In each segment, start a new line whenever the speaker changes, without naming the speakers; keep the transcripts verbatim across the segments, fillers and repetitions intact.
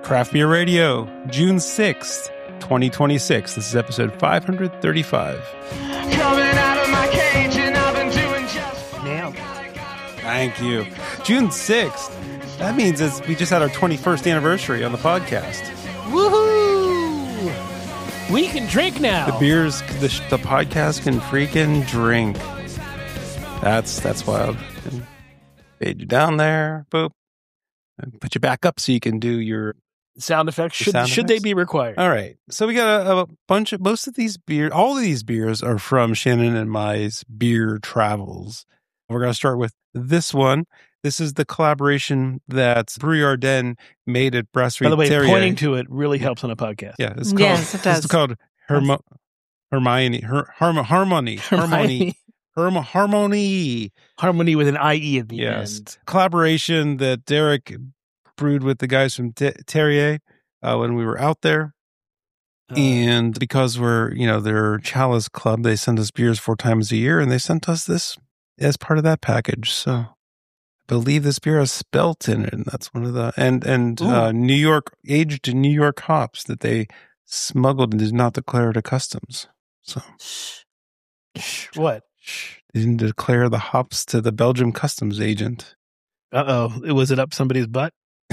Craft Beer Radio, June sixth, twenty twenty-six. This is episode five thirty-five.
Coming out of my cage and I've been doing just
Nailed.
Thank you. June sixth. That means it's, we just had our twenty-first anniversary on the podcast.
Woohoo! We can drink now.
The beers, the, the podcast can freaking drink. That's that's wild. Fade you down there, boop. And put you back up so you can do your
Sound effects should
sound
should
effects?
they be required?
All right. So we got a, a bunch of, most of these beers, all of these beers are from Shannon and Mai's Beer Travels. We're going to start with this one. This is the collaboration that Brewery Ardennes made at Brasserie
By the way,
Terrier.
pointing to it really helps on a podcast.
Yeah, it's called,
Yes, it does.
It's called Hermo- Hermione. Her, Harm- Harmony. Harmony. Harm- Harmony.
Harmony with an I E at the
Yes.
end.
Collaboration that Derek brewed with the guys from T- Terrier uh, when we were out there.
Uh,
And because we're, you know, their Chalice Club, they send us beers four times a year, and they sent us this as part of that package. So I believe this beer has spelt in it, and that's one of the, and, and uh, New York, aged New York hops that they smuggled and did not declare to customs. So
what?
shh, they didn't declare the hops to the Belgium customs agent.
Uh oh. Was it up somebody's butt?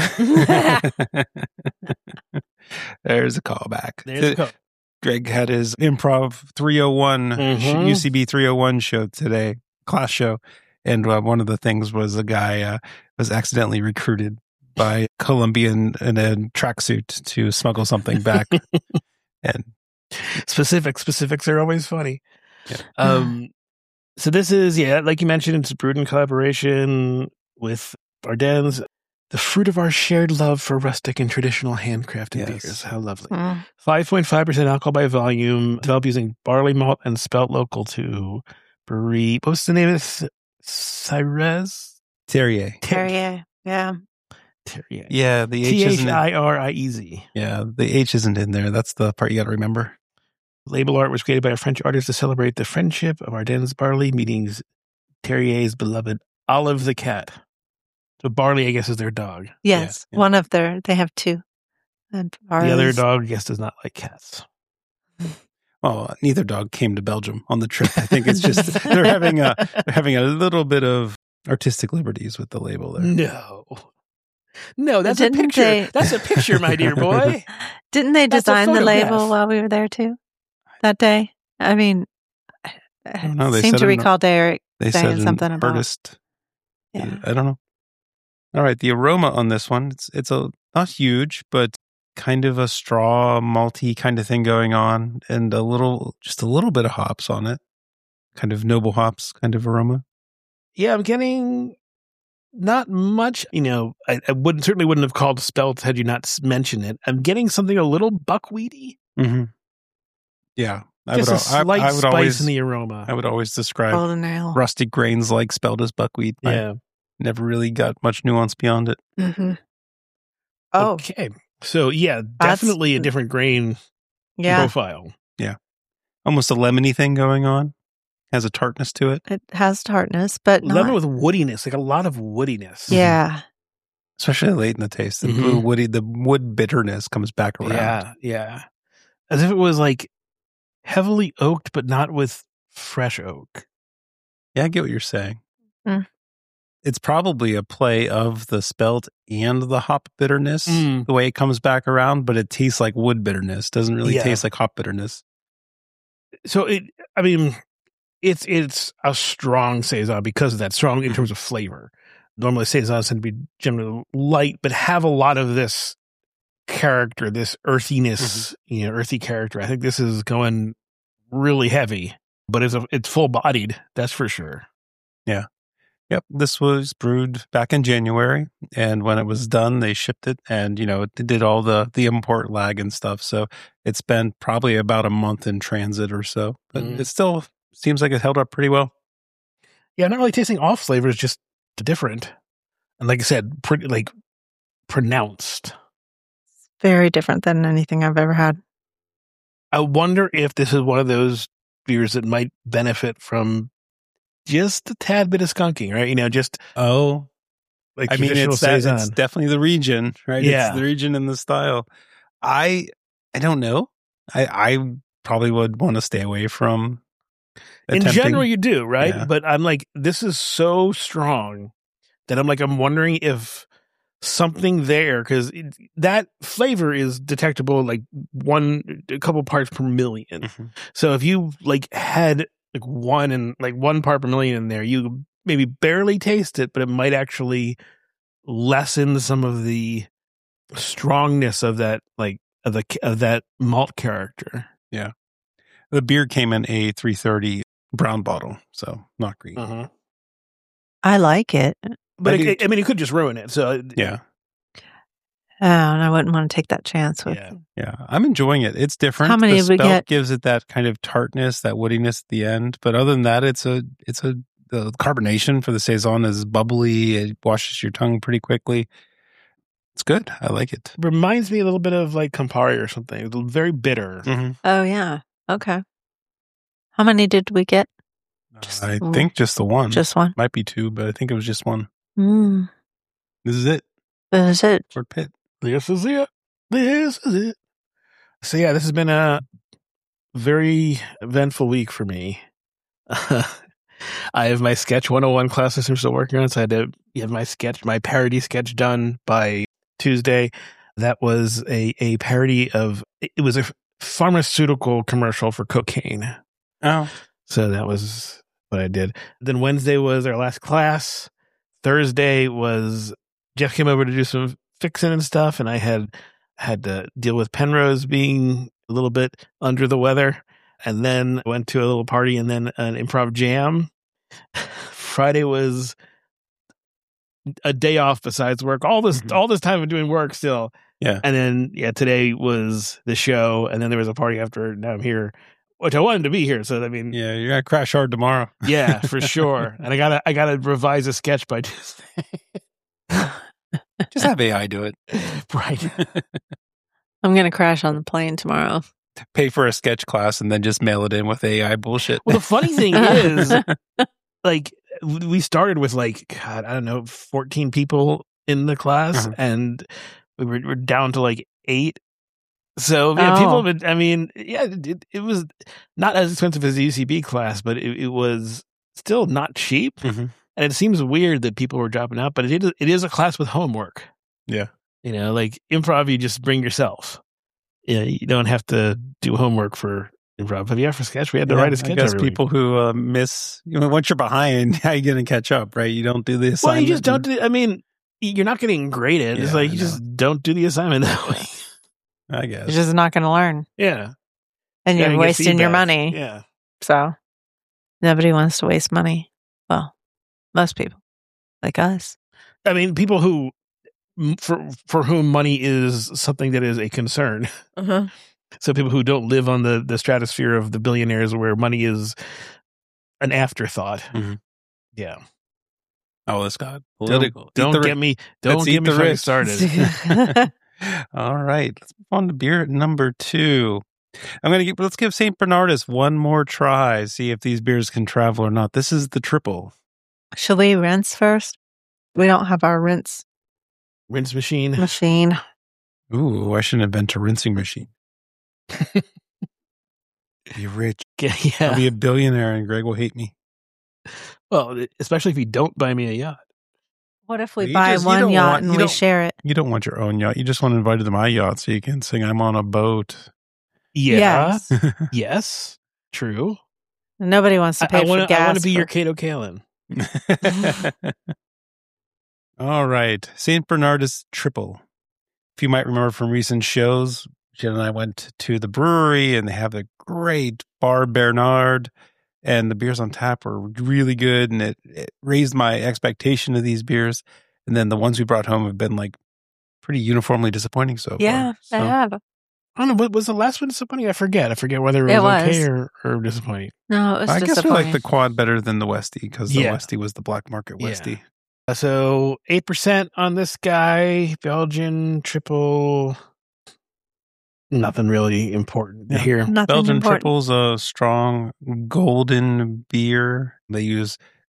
There's a callback.
There's a call.
Greg had his improv three oh one,
Mhm.
U C B three oh one show today, class show. And uh, one of the things was a guy uh, was accidentally recruited by Colombian in a tracksuit to smuggle something back. And
Specific specifics are always funny.
Yeah.
Um, so this is, yeah, like you mentioned, it's brewed in collaboration with Ardennes. The fruit of our shared love for rustic and traditional handcrafted
Yes.
beers. How lovely.
Mm.
five point five percent alcohol by volume, developed using barley malt and spelt local to brewery. What was the name of this? Cyrez?
Terrier.
Terrier. Yeah.
Terrier.
Yeah, the H
T H
isn't in,
I R I E Z.
yeah, the H isn't in there. That's the part you got to remember.
Label art was created by a French artist to celebrate the friendship of Ardennes barley meeting Terrier's beloved Olive the cat. So barley, I guess, is their dog.
Yes.
yeah.
One of their, they have two. And
The other
ours-
dog, I guess, does not like cats.
Oh, neither dog came to Belgium on the trip. I think it's just they're having a they're having a little bit of artistic liberties with the label there.
No. No, that's
Didn't
a picture.
they-
That's a picture, my dear boy.
Didn't they
That's a
design the
photograph.
label while we were there too? That day? I mean, I
don't know. They
seem
said
to
an-
recall Derek
They
saying
said an
something about.
artist.
Yeah.
I don't know. All right, the aroma on this one, it's it's a not huge, but kind of a straw malty kind of thing going on, and a little, just a little bit of hops on it, kind of noble hops kind of aroma.
Yeah, I'm getting not much. You know, I, I wouldn't certainly wouldn't have called spelt had you not s- mentioned it. I'm getting something a little buckwheaty.
Mm-hmm. Yeah, I
Just
would,
a
al-
slight
I, I would
spice
always,
in the aroma.
I would always describe
Golden ale.
rusty grains like spelled as buckwheat. I
yeah.
never really got much nuance beyond it.
Mm-hmm. Oh,
Okay. So yeah, definitely a different grain
yeah.
profile.
Almost a lemony thing going on. Has a tartness to it,
It has tartness, but not.
Lemon with woodiness, like a lot of woodiness.
Yeah.
especially late in the taste. The
Mhm.
woody, the wood bitterness comes back around.
Yeah, yeah. As if it was like heavily oaked, but not with fresh oak.
Yeah, I get what you're saying.
Mm.
It's probably a play of the spelt and the hop bitterness,
Mm.
the way it comes back around, but it tastes like wood bitterness. Doesn't really
Yeah.
taste like hop bitterness.
So it, I mean, it's it's a strong saison because of that, strong in terms of flavor. Normally saisons tend to be generally light, but have a lot of this character, this earthiness, you know, earthy character. I think this is going really heavy, but it's a, it's full bodied. That's for sure.
Yep, this was brewed back in January, and when it was done, they shipped it, and you know, it did all the the import lag and stuff. So it's been probably about a month in transit or so, but
Mm.
it still seems like it held up pretty well.
Yeah, not really tasting off flavors, just different. And like I said, pretty like pronounced.
Very different than anything I've ever had.
I wonder if this is one of those beers that might benefit from just a tad bit of skunking, right? You know, just
Oh,
like
I mean,
traditional
it's, that, it's
saison.
definitely the region, right?
Yeah.
It's the region and the style. I I don't know. I I probably would want to stay away from
In
attempting-
general, you do, right?
Yeah.
But I'm like, this is so strong that I'm like, I'm wondering if something there, because that flavor is detectable like one, a couple parts per million.
Mhm.
So if you like had like one and like one part per million in there, you maybe barely taste it, but it might actually lessen some of the strongness of that, like of the of that malt character.
The beer came in a three thirty brown bottle, so not green.
Uh-huh.
I like it.
But
I
it,
do-
I mean, it could just ruin it. So it-
Yeah,
Oh, and I wouldn't want to take that chance with
Yeah.
it.
yeah. I'm enjoying it. It's different.
How many
the
did we
spelt
get?
gives it that kind of tartness, that woodiness at the end. But other than that, it's a it's a the carbonation for the saison is bubbly. It washes your tongue pretty quickly. It's good. I like it.
reminds me a little bit of like Campari or something. It's very bitter.
Mhm.
Oh, yeah. Okay. How many did we get? Just
I
one.
think just the one.
Just one.
Might be two, but I think it was just one.
Mm.
This is it.
That is it.
Fort Pitt.
This is it. This is it. So yeah, this has been a very eventful week for me. I have my sketch one oh one classes I'm still working on, so I had to have my sketch, my parody sketch done by Tuesday. That was a, a parody of, it was a pharmaceutical commercial for cocaine.
Oh.
So that was what I did. Then Wednesday was our last class. Thursday was Jeff came over to do some fixing and stuff, and I had had to deal with Penrose being a little bit under the weather. And then went to a little party and then an improv jam. Friday was a day off besides work. All this
Mhm.
all this time of doing work still.
Yeah.
And then yeah, today was the show, and then there was a party after. Now I'm here, which I wanted to be here. So I mean,
Yeah, you're gonna crash hard tomorrow.
yeah, for sure. And I gotta I gotta revise a sketch by Tuesday.
Just have A I do it.
Right.
I'm going to crash on the plane tomorrow.
Pay for a sketch class and then just mail it in with A I bullshit.
Well, the funny thing is, like, we started with like, God, I don't know, fourteen people in the class,
Uh-huh.
and we were, we're down to like eight. So yeah, people
Oh.
have been, I mean, yeah, it, it was not as expensive as the U C B class, but it, it was still not cheap.
Mhm.
And it seems weird that people were dropping out, but it is, it is a class with homework.
Yeah.
You know, like improv, you just bring yourself. Yeah, you don't have to do homework for improv. But yeah, for sketch, we had to
Yeah,
write a sketch.
I guess
every week.
people who uh, miss, you know, once you're behind, how you going to catch up, right? You don't do the
Well,
assignment.
you just don't
and-
do. I mean, you're not getting graded. It's
Yeah,
like
I
you
know.
just don't do the assignment that way.
I guess.
You're just not going to learn.
Yeah,
And
Gotta
you're
get
wasting your
feedback.
money.
Yeah,
So nobody wants to waste money. Well, most people, like us.
I mean, people who m- for for whom money is something that is a concern.
Uh-huh.
So people who don't live on the the stratosphere of the billionaires, where money is an afterthought.
Mhm.
Yeah,
oh, this got
don't,
political. Eat
don't
the ri-
get me. Don't
Let's
get
eat
me
the
fucking
rich.
started.
All right. Let's move on to beer at number two. I'm going to give, let's give Saint Bernardus one more try, see if these beers can travel or not. This is the triple.
Shall we rinse first? We don't have our rinse
Rinse machine.
machine.
Ooh, I shouldn't invent a rinsing machine. Be rich. I'll
Yeah.
be a billionaire and Greg will hate me.
Well, especially if you don't buy me a yacht.
What if we
You
buy
just- you
one
don't
yacht
want-
and
you
we
don't-
share it?
You don't want your own yacht. You just want to invite to my yacht so you can sing I'm on a boat.
Yeah.
Yes.
Yes. True.
Nobody wants to
I,
pay
I
for
want to.
gas.
I want to be
for-
your Cato Kalin.
All right. Saint Bernardus Triple. If you might remember from recent shows, Jen and I went to the brewery and they have a great Bar Bernard, and the beers on tap were really good, and it, it raised my expectation of these beers. And then the ones we brought home have been like pretty uniformly disappointing so
Yeah,
far.
I
So,
have.
I don't know. What was the last one disappointing? I forget. I forget whether it was,
It was.
okay or, or disappointing.
No, it was
I guess we
disappointing.
like the quad better than the Westie because the
Yeah.
Westie was the black market
Yeah.
Westie.
Uh, So eight percent on this guy. Belgian triple. Nothing really important
Yeah.
here.
Nothing
Belgian
important.
Triple's a strong golden beer. They use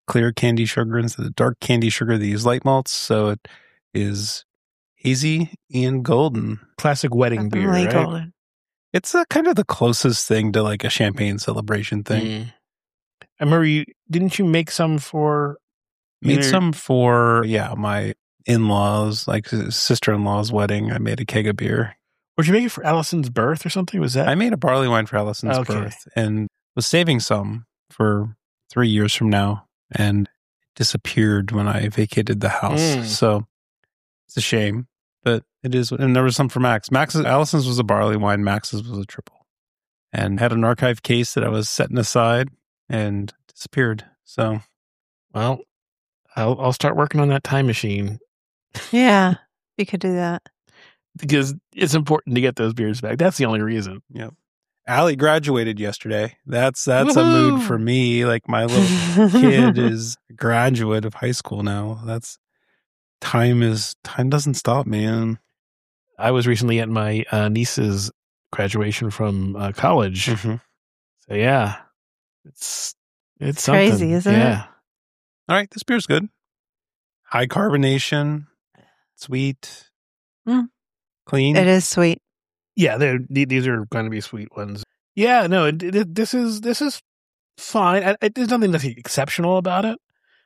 clear candy sugar instead of dark candy sugar. They use light malts, so it is hazy and golden.
Classic wedding beer,
Definitely
right?
golden.
It's uh, kind of the closest thing to like a champagne celebration thing.
Mm. I remember you, didn't you make some for...
Made
either-
some for, yeah, my in-laws, like sister-in-law's wedding. I made a keg of beer.
Or did you make it for Allison's birth or something? Was that?
I made a barley wine for Allison's
Okay.
birth and was saving some for three years from now and disappeared when I vacated the house.
Mm.
So it's a shame, but it is. And there was some for Max. Max's, Allison's was a barley wine. Max's was a triple, and had an archive case that I was setting aside and disappeared. So
Well, I'll, I'll start working on that time machine
Yeah, you could do that.
because it's important to get those beers back. That's the only reason.
Allie graduated yesterday. That's that's a mood
Woohoo!
for me. Like my little kid is a graduate of high school now. That's time is time doesn't stop, man.
I was recently at my uh, niece's graduation from uh, college.
Mm-hmm.
So yeah, it's it's
It's
something.
crazy, isn't it?
yeah.
All right, this beer's good. High carbonation, sweet,
Mm.
clean.
It is sweet.
Yeah, they're th- these are going to be sweet ones. Yeah, no, it, it, this is this is fine. I, I, there's nothing nothing exceptional about it,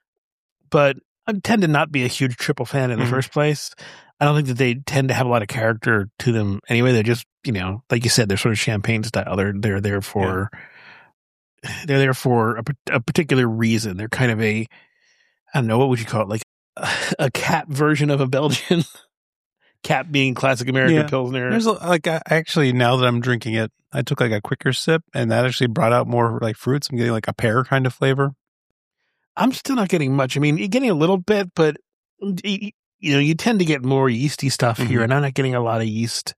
but I tend to not be a huge triple fan in the
Mhm.
first place. I don't think that they tend to have a lot of character to them anyway. They're just, you know, like you said, they're sort of champagne style. They're they're there for they're there for a, pa- a particular reason. They're kind of a I don't know, what would you call it, like a, a cap version of a Belgian. Cap being classic American
Yeah.
Pilsner.
There's a, like I, actually now that I'm drinking it, I took like a quicker sip, and that actually brought out more like fruits. I'm getting like a pear kind of flavor.
I'm still not getting much. I mean, you're getting a little bit, but y- you know, you tend to get more yeasty stuff here,
Mhm.
and I'm not getting a lot of yeast,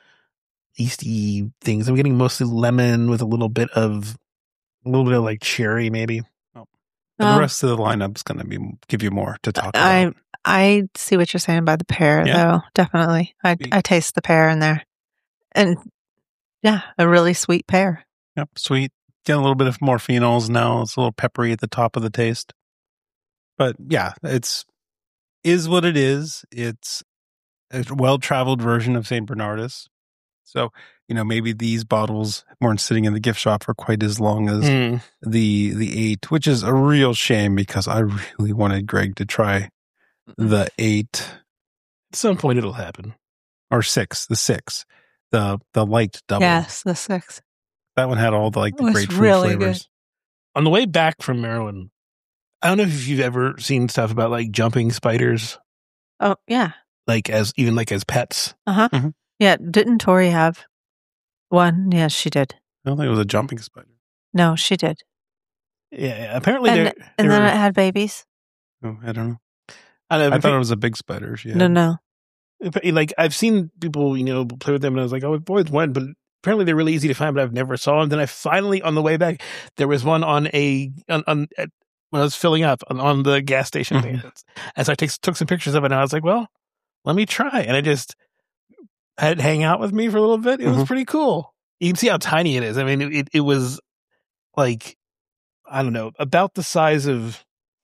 yeasty things. I'm getting mostly lemon with a little bit of, a little bit of like cherry, maybe.
And
Um,
the rest of the lineup's going to be give you more to talk
I
about.
I see what you're saying about the pear,
Yeah.
though. Definitely, I
Sweet.
I taste the pear in there, and yeah, a really sweet pear.
Yep, sweet. Get a little bit of more phenols now. It's a little peppery at the top of the taste. But yeah, it's is what it is. It's a well-traveled version of Saint Bernardus. So, you know, maybe these bottles weren't sitting in the gift shop for quite as long as
Mm.
the the eight, which is a real shame because I really wanted Greg to try the eight
At some point, it'll happen.
or six, the six, the the light double.
Yes, the six.
That one had all the like the
It was
grapefruit
really
flavors.
On the way back from Maryland, I don't know if you've ever seen stuff about like jumping spiders,
Oh yeah,
like as even like as pets.
uh huh.
Mhm.
Yeah, didn't Tori have one? Yes, she did.
I don't think it was a jumping spider.
No, she did.
Yeah, apparently
And
they're.
and then
they're-
it had babies.
Oh, I don't know.
I, don't know,
I thought it was a big spider. She had.
No, no.
like I've seen people, you know, play with them, and I was like, oh, I've always wanted, but apparently they're really easy to find, but I've never saw them. Then I finally, on the way back, there was one on a on, on at, when I was filling up on, on the gas station,
Mhm.
and so I take, took some pictures of it, and I was like, well, let me try, and I just had it hang out with me for a little bit. It was
Mhm.
pretty cool. You can see how tiny it is. I mean, it it was like I don't know, about the size of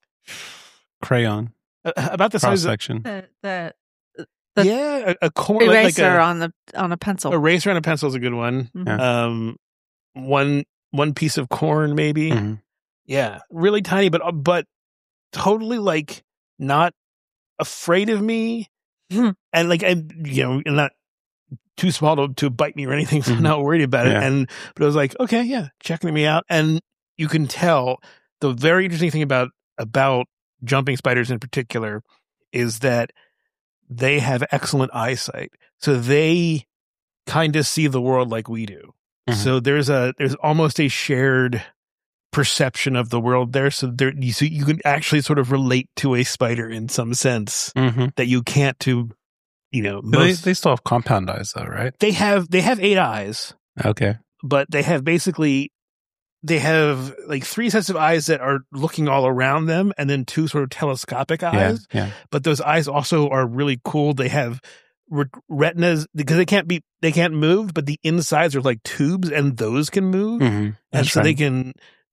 Crayon
uh, about the
cross
size of
section.
The the The
yeah, a, a corn like, like
eraser
a,
on the on a pencil.
eraser on a pencil is a good one.
Mhm.
Yeah.
Um, one one piece of corn maybe.
Mhm.
Yeah, really tiny, but but totally like not afraid of me,
Hmm.
and like I you know not too small to, to bite me or anything, so I'm
Mhm.
not worried about it.
Yeah.
And but I was like, okay, yeah, checking me out, and you can tell the very interesting thing about about jumping spiders in particular is that they have excellent eyesight, so they kind of see the world like we do.
Mhm.
So there's a there's almost a shared perception of the world there. So there you so you can actually sort of relate to a spider in some sense
Mhm.
that you can't to you know
They,
most,
they still have compound eyes, though, right?
they have they have eight eyes,
Okay.
but they have basically they have like three sets of eyes that are looking all around them, and then two sort of telescopic
Yeah.
eyes.
Yeah.
But those eyes also are really cool. They have re- retinas because they can't be they can't move, but the insides are like tubes, and those can move,
Mhm.
and
That's
so they
right.
can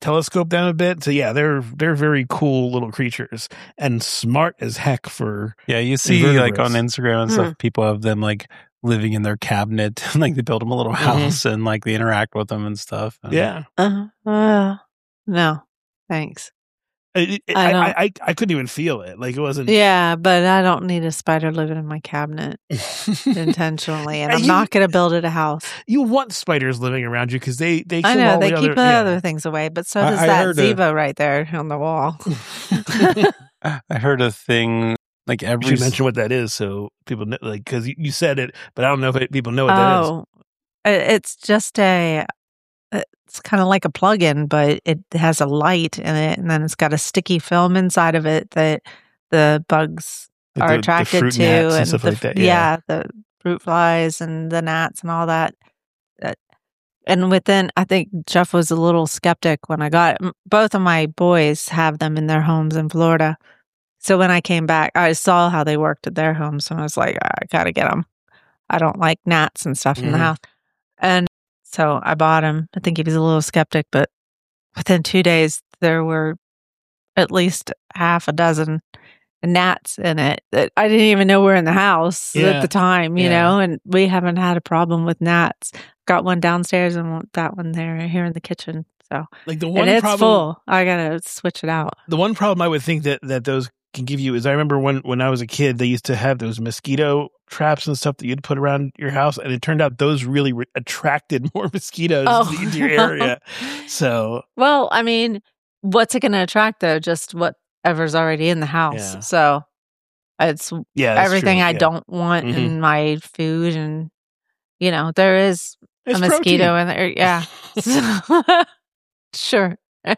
telescope them a bit. So yeah, they're they're very cool little creatures and smart as heck for
Yeah, you see like on
invertebrates.
Instagram and stuff, people have them like living in their cabinet. Like they build them a little house and like they interact with them and stuff. And
Yeah.
Uh, uh, no, thanks.
It, it,
I
I,
don't-
I, I I couldn't even feel it. Like it wasn't.
Yeah, but I don't need a spider living in my cabinet intentionally, and
Uh,
I'm
you-
not going to build it a house.
You want spiders living around you because they they
I
kill
know
all
they
the
keep
other,
the
yeah.
other things away, but so
I-
does
I
that
heard a-
Ziva right there on the wall.
I heard a thing like
You
every
should mention what that is so people know, like because you, you said it, but I don't know if it, people know what that is.
Oh, it- it's just a. It's kind of like a plug-in, but it has a light in it, and then it's got a sticky film inside of it that the bugs
Like
are
the- the
attracted
fruit
to,
gnats and
and
stuff
the,
like that,
yeah.
yeah.
the fruit flies and the gnats and all that. That- And within, I think Jeff was a little skeptic when I got it. M- Both of my boys have them in their homes in Florida. So when I came back, I saw how they worked at their homes, and I was like, I gotta get them. I don't like gnats and stuff in
Mhm.
the house. And so I bought him. I think he was a little skeptic, but within two days, there were at least half a dozen gnats in it that I didn't even know were in the house
Yeah.
at the time, you
Yeah.
know, and we haven't had a problem with gnats. Got one downstairs and one- that one there here in the kitchen. So,
Like the one
and it's
problem,
full. I gotta switch it out.
the one problem I would think that that those can give you is I remember when when I was a kid, they used to have those mosquito traps and stuff that you'd put around your house, and it turned out those really re- attracted more mosquitoes
Oh,
into your
no.
area. So
Well, I mean, what's it going to attract though? Just whatever's already in the house.
Yeah.
So it's
yeah, that's
everything
true.
I
Yeah.
don't want
Mhm.
in my food, and you know there is
It's
a mosquito
protein.
in there. Yeah, sure.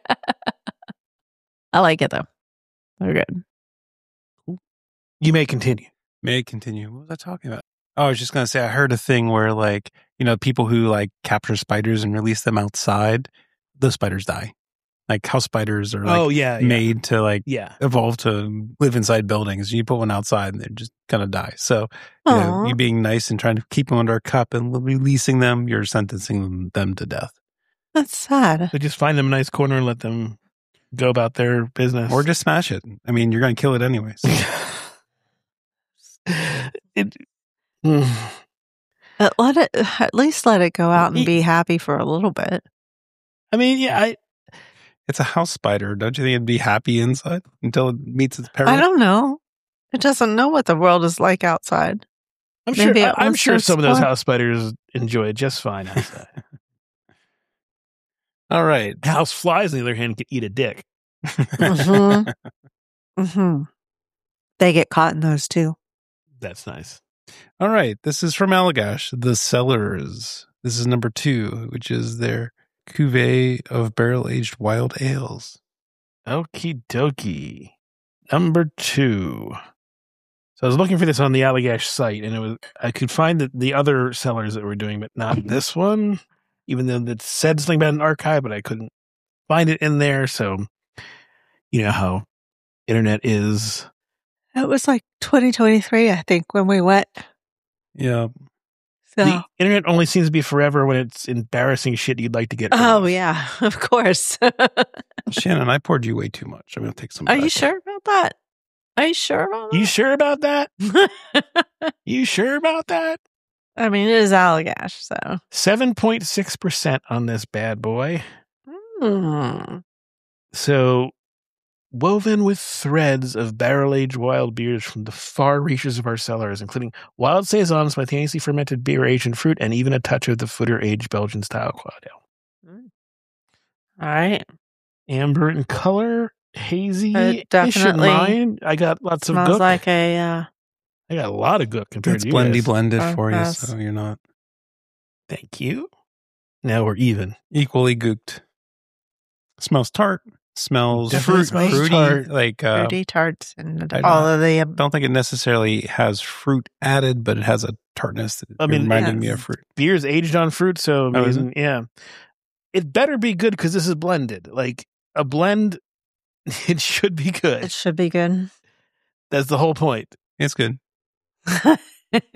I like it though. They're good.
You may continue.
May I continue? What was I talking about? Oh, I was just going to say, I heard a thing where like, you know, people who like capture spiders and release them outside, those spiders die. Like house spiders are like
oh yeah, yeah.
made to like
yeah.
evolve to live inside buildings. You put one outside and they're just going to die. So, you know,
Aw.
you being nice and trying to keep them under a cup and releasing them, you're sentencing them, them to death.
That's sad.
So just find them a nice corner and let them go about their business,
Or just smash it. I mean, you're going to kill it anyways.
it. mm.
Uh, Let it at least let it go out and be happy for a little bit.
I mean, yeah, I
It's a house spider. Don't you think it'd be happy inside until it meets its peril?
I don't know. It doesn't know what the world is like outside.
I'm sure.
Maybe it
I, I'm
wants
sure
to
some of those
explore.
house spiders enjoy it just fine outside.
All right.
House flies, on the other hand, can eat a dick.
Mhm. hmm They get caught in those too.
That's nice.
All right. This is from Allagash, The Cellars. This is number two, which is their cuvee of barrel-aged wild ales.
Okie dokie. Number two. So I was looking for this on the Allagash site, and it was I could find the, the other sellers that were doing, but not this one. Even though it said something about an archive, but I couldn't find it in there. So you know how internet is.
It was like twenty twenty-three, I think, when we went.
Yeah.
So,
The internet only seems to be forever when it's embarrassing shit you'd like to get rid
oh
of.
yeah, of course.
Shannon, I poured you way too much. I'm going to take some
Are you
back.
sure about that? Are you sure about
You sure about that?
that?
You sure about that?
I mean, it is Allagash, so.
seven point six percent on this bad boy.
Hmm.
So, woven with threads of barrel-aged wild beers from the far reaches of our cellars, including wild saison, spontaneously fermented beer aged in fruit, and even a touch of the footer-aged Belgian-style quad ale.
All right.
Amber in color, hazy.
It definitely
mine. I got lots of
Smells
gook.
like a, uh,
I got a lot of gook compared
It's
to you
blendy
guys.
blended
Oh,
for you,
yes.
so you're not
Thank you. Now we're even.
equally gooked. Smells tart. Smells
Definitely
fruit,
smells
fruity.
tart.
Like, uh,
fruity tarts and
I
all
don't-
of the.
I don't think it necessarily has fruit added, but it has a tartness that
I mean,
reminded me
yes.
of fruit.
Beer's aged on fruit, so I
Oh, is
mean, yeah. It better be good because this is blended. Like a blend, it should be good.
It should be good.
That's the whole point.
It's good.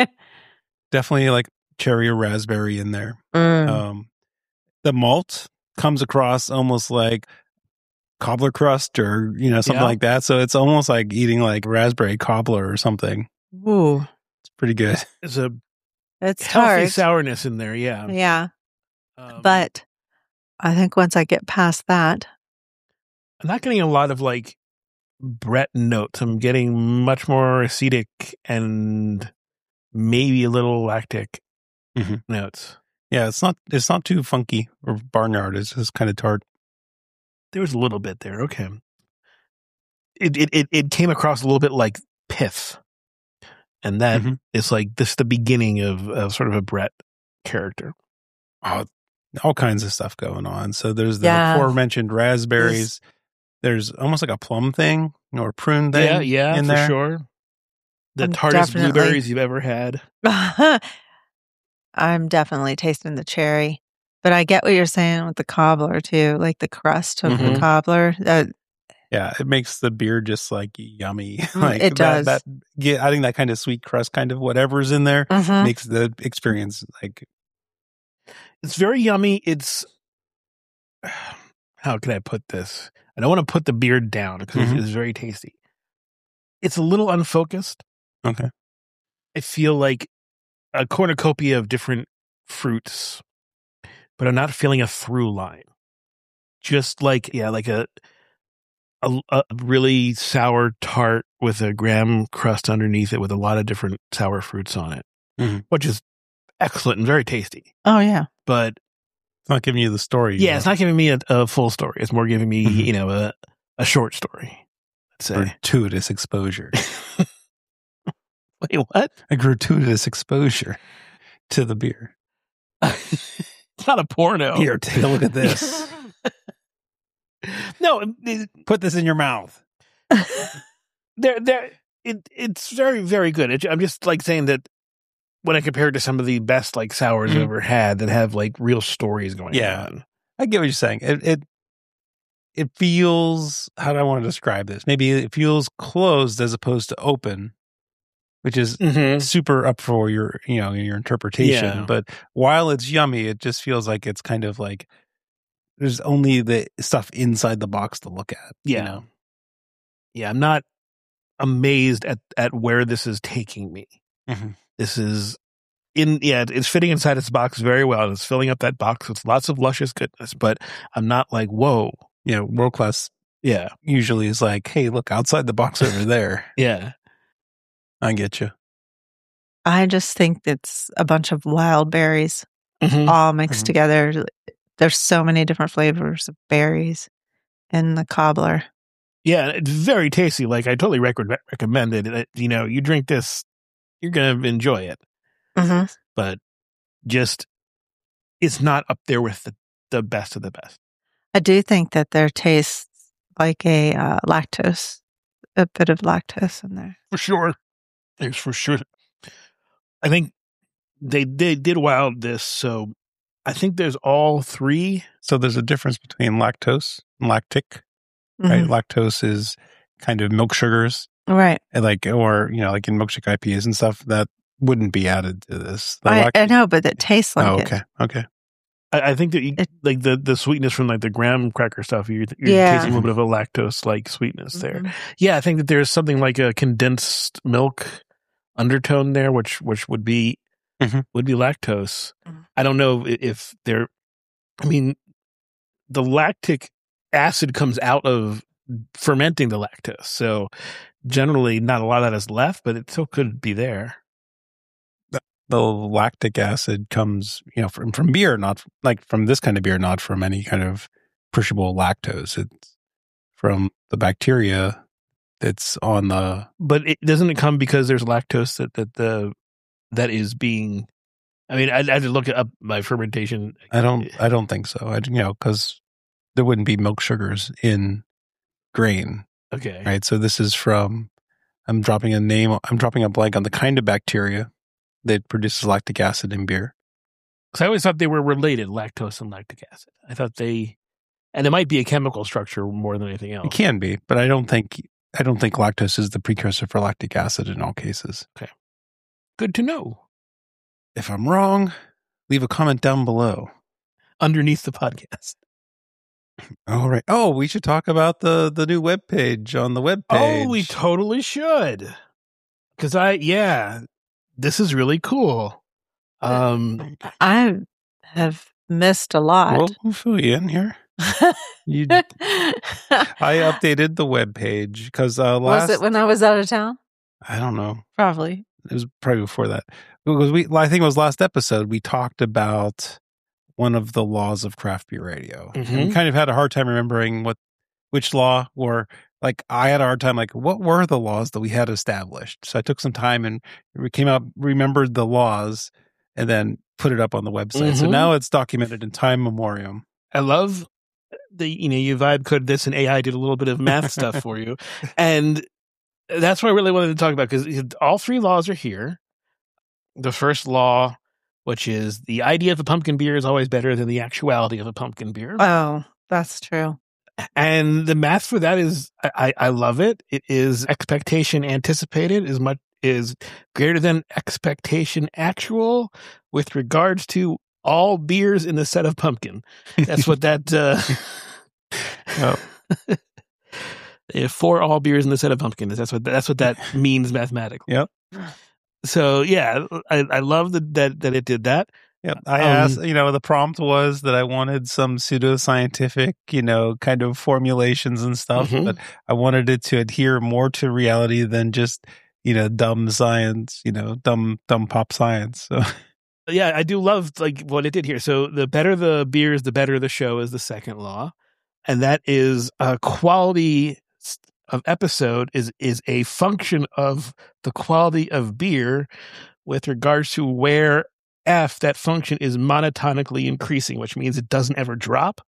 Definitely like cherry or raspberry in there.
Mm.
Um, the malt comes across almost like cobbler crust or, you know, something
Yeah.
like that. So it's almost like eating like raspberry cobbler or something.
Ooh,
It's pretty good.
There's a
it's
healthy
hard.
sourness in there. Yeah.
Yeah,
Um,
but I think once I get past that,
I'm not getting a lot of like Brett notes. I'm getting much more acetic and maybe a little lactic
Mhm.
notes.
Yeah, it's not it's not too funky or barnyard. It's just kind of tart.
There was a little bit there. Okay. It it it, it came across a little bit like pith, and that
Mhm.
is like this the beginning of, of sort of a Brett character.
Oh, all kinds of stuff going on. So there's the
Yeah.
aforementioned raspberries. There's almost like a plum thing or prune thing.
Yeah, yeah,
in
for
there.
sure. The
I'm
tartest
definitely-
blueberries you've ever had.
I'm definitely tasting the cherry. But I get what you're saying with the cobbler too, like the crust of
Mhm.
the cobbler. That
Yeah, it makes the beer just like yummy.
Mm,
like
it
that,
does.
That get adding that kind of sweet crust, kind of whatever's in there,
Mhm.
makes the experience like
It's very yummy. It's how can I put this? I don't want to put the beer down because
Mhm.
it's very tasty. It's a little unfocused.
okay.
I feel like a cornucopia of different fruits, but I'm not feeling a through line. Just like yeah, like a a, a really sour tart with a graham crust underneath it with a lot of different sour fruits on it,
Mhm.
which is excellent and very tasty.
Oh yeah.
But
It's not giving you the story.
yeah, it's not giving me a, a full story. It's more giving me,
Mhm.
you know, a, a short story. Let's say.
gratuitous exposure.
Wait, what?
A gratuitous exposure to the beer.
It's not a porno.
Here, take a look at this.
No, it-
Put this in your mouth.
they're, they're, it, it's very, very good. It, I'm just like saying that when I compare it to some of the best like sours I've
Mhm.
ever had that have like real stories going
Yeah.
on.
I get what you're saying. It it it feels, how do I want to describe this? Maybe it feels closed as opposed to open, which is
Mm-hmm.
super up for your, you know, your interpretation.
Yeah.
But while it's yummy, it just feels like it's kind of like there's only the stuff inside the box to look at.
Yeah.
You know?
Yeah, I'm not amazed at, at where this is taking me.
Mhm.
This is in, yeah, it's fitting inside its box very well. It's filling up that box with lots of luscious goodness, but I'm not like, whoa.
You know, world class
Yeah.
usually is like, hey, look outside the box over there.
Yeah.
I get you.
I just think it's a bunch of wild berries
Mhm.
all mixed
Mhm.
together. There's so many different flavors of berries in the cobbler.
Yeah, it's very tasty. Like I totally rec- recommend it. It- You know, you drink this, you're gonna enjoy it.
Mm-hmm.
But just, it's not up there with the, the best of the best.
I do think that there tastes like a uh, lactose, a bit of lactose in there.
For sure. There's for sure. I think they they did wild this, so I think there's all three.
So there's a difference between lactose and lactic, right?
Mhm.
Lactose is kind of milk sugars,
Right.
and like, or, you know, like in milkshake I P As and stuff, that wouldn't be added to this. The
I,
lact-
I know, but it tastes like
oh,
it.
okay. Okay.
I, I think that you,
It-
like the, the sweetness from like the graham cracker stuff, you're, you're
Yeah.
tasting a little bit of a lactose like sweetness there.
Mhm.
Yeah, I think that there's something like a condensed milk undertone there, which which would be
Mhm.
would be lactose.
Mhm.
I don't know i- if they're. I mean, the lactic acid comes out of fermenting the lactose, so generally not a lot of that is left, but it still could be there.
The lactic acid comes, you know, from, from beer, not like from this kind of beer, not from any kind of pushable lactose. It's from the bacteria that's on the,
But it doesn't it come because there's lactose that that the that is being. I mean, I, I had to look up my fermentation.
I don't, I don't think so. I, you know, cause there wouldn't be milk sugars in grain.
Okay.
Right. So this is from, I'm dropping a name, I'm dropping a blank on the kind of bacteria that produces lactic acid in beer.
Because I always thought they were related, lactose and lactic acid. I thought they, and it might be a chemical structure more than anything else.
It can be, but I don't think, I don't think lactose is the precursor for lactic acid in all cases.
Good to know.
If I'm wrong, leave a comment down below.
Underneath the podcast.
All right. Oh, we should talk about the the new webpage on the webpage.
Oh, we totally should. Because I, yeah, this is really cool. Um,
I have missed a lot.
We'll, we'll fill you in here. You, I updated the webpage because uh, last.
Was it when I was out of town?
I don't know.
Probably.
It was probably before that. Because we, I think it was last episode, we talked about one of the laws of craft beer radio.
Mhm.
And we kind of had a hard time remembering what, which law, or like I had a hard time, like what were the laws that we had established? So I took some time and we came out, remembered the laws, and then put it up on the website. So
Mhm.
now it's documented in time memoriam.
I love the, you know, you vibe coded this and A I did a little bit of math stuff for you. And that's what I really wanted to talk about, because all three laws are here. The first law, which is the idea of a pumpkin beer is always better than the actuality of a pumpkin beer.
Oh, that's true.
And the math for that is, I, I love it. It is expectation anticipated is much is greater than expectation actual with regards to all beers in the set of pumpkin. That's what that. Uh,
Oh.
If for all beers in the set of pumpkin, that's what that's what that means mathematically.
Yep.
So yeah, I, I love that, that that it did that.
Yep. I
Um,
asked, you know, the prompt was that I wanted some pseudoscientific, you know, kind of formulations and stuff,
Mhm.
but I wanted it to adhere more to reality than just, you know, dumb science, you know, dumb, dumb pop science. So,
Yeah, I do love like what it did here. So the better the beers, the better the show is the second law, and that is uh, quality of episode is is a function of the quality of beer with regards to where F that function is monotonically increasing, which means it doesn't ever drop.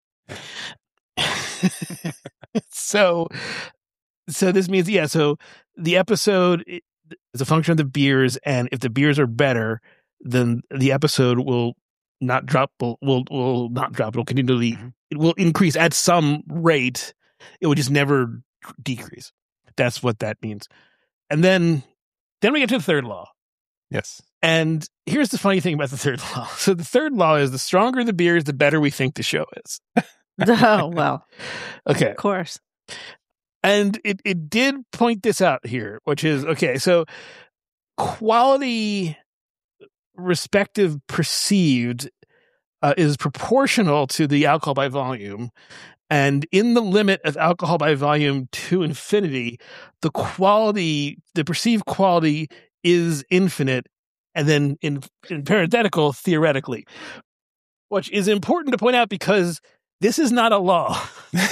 so, so this means yeah. So the episode is a function of the beers, and if the beers are better, then the episode will not drop. Will will, will not drop. It'll continually. It will increase at some rate. It will just never decrease. That's what that means. And then, then we get to the third law.
yes.
And here's the funny thing about the third law. So the third law is the stronger the beers, the better we think the show is.
Oh, well,
Okay.
of course.
And it, it did point this out here, which is, okay, so quality respective perceived uh, is proportional to the alcohol by volume. And in the limit of alcohol by volume to infinity, the quality, the perceived quality is infinite. And then in, in parenthetical, theoretically, which is important to point out because this is not a law.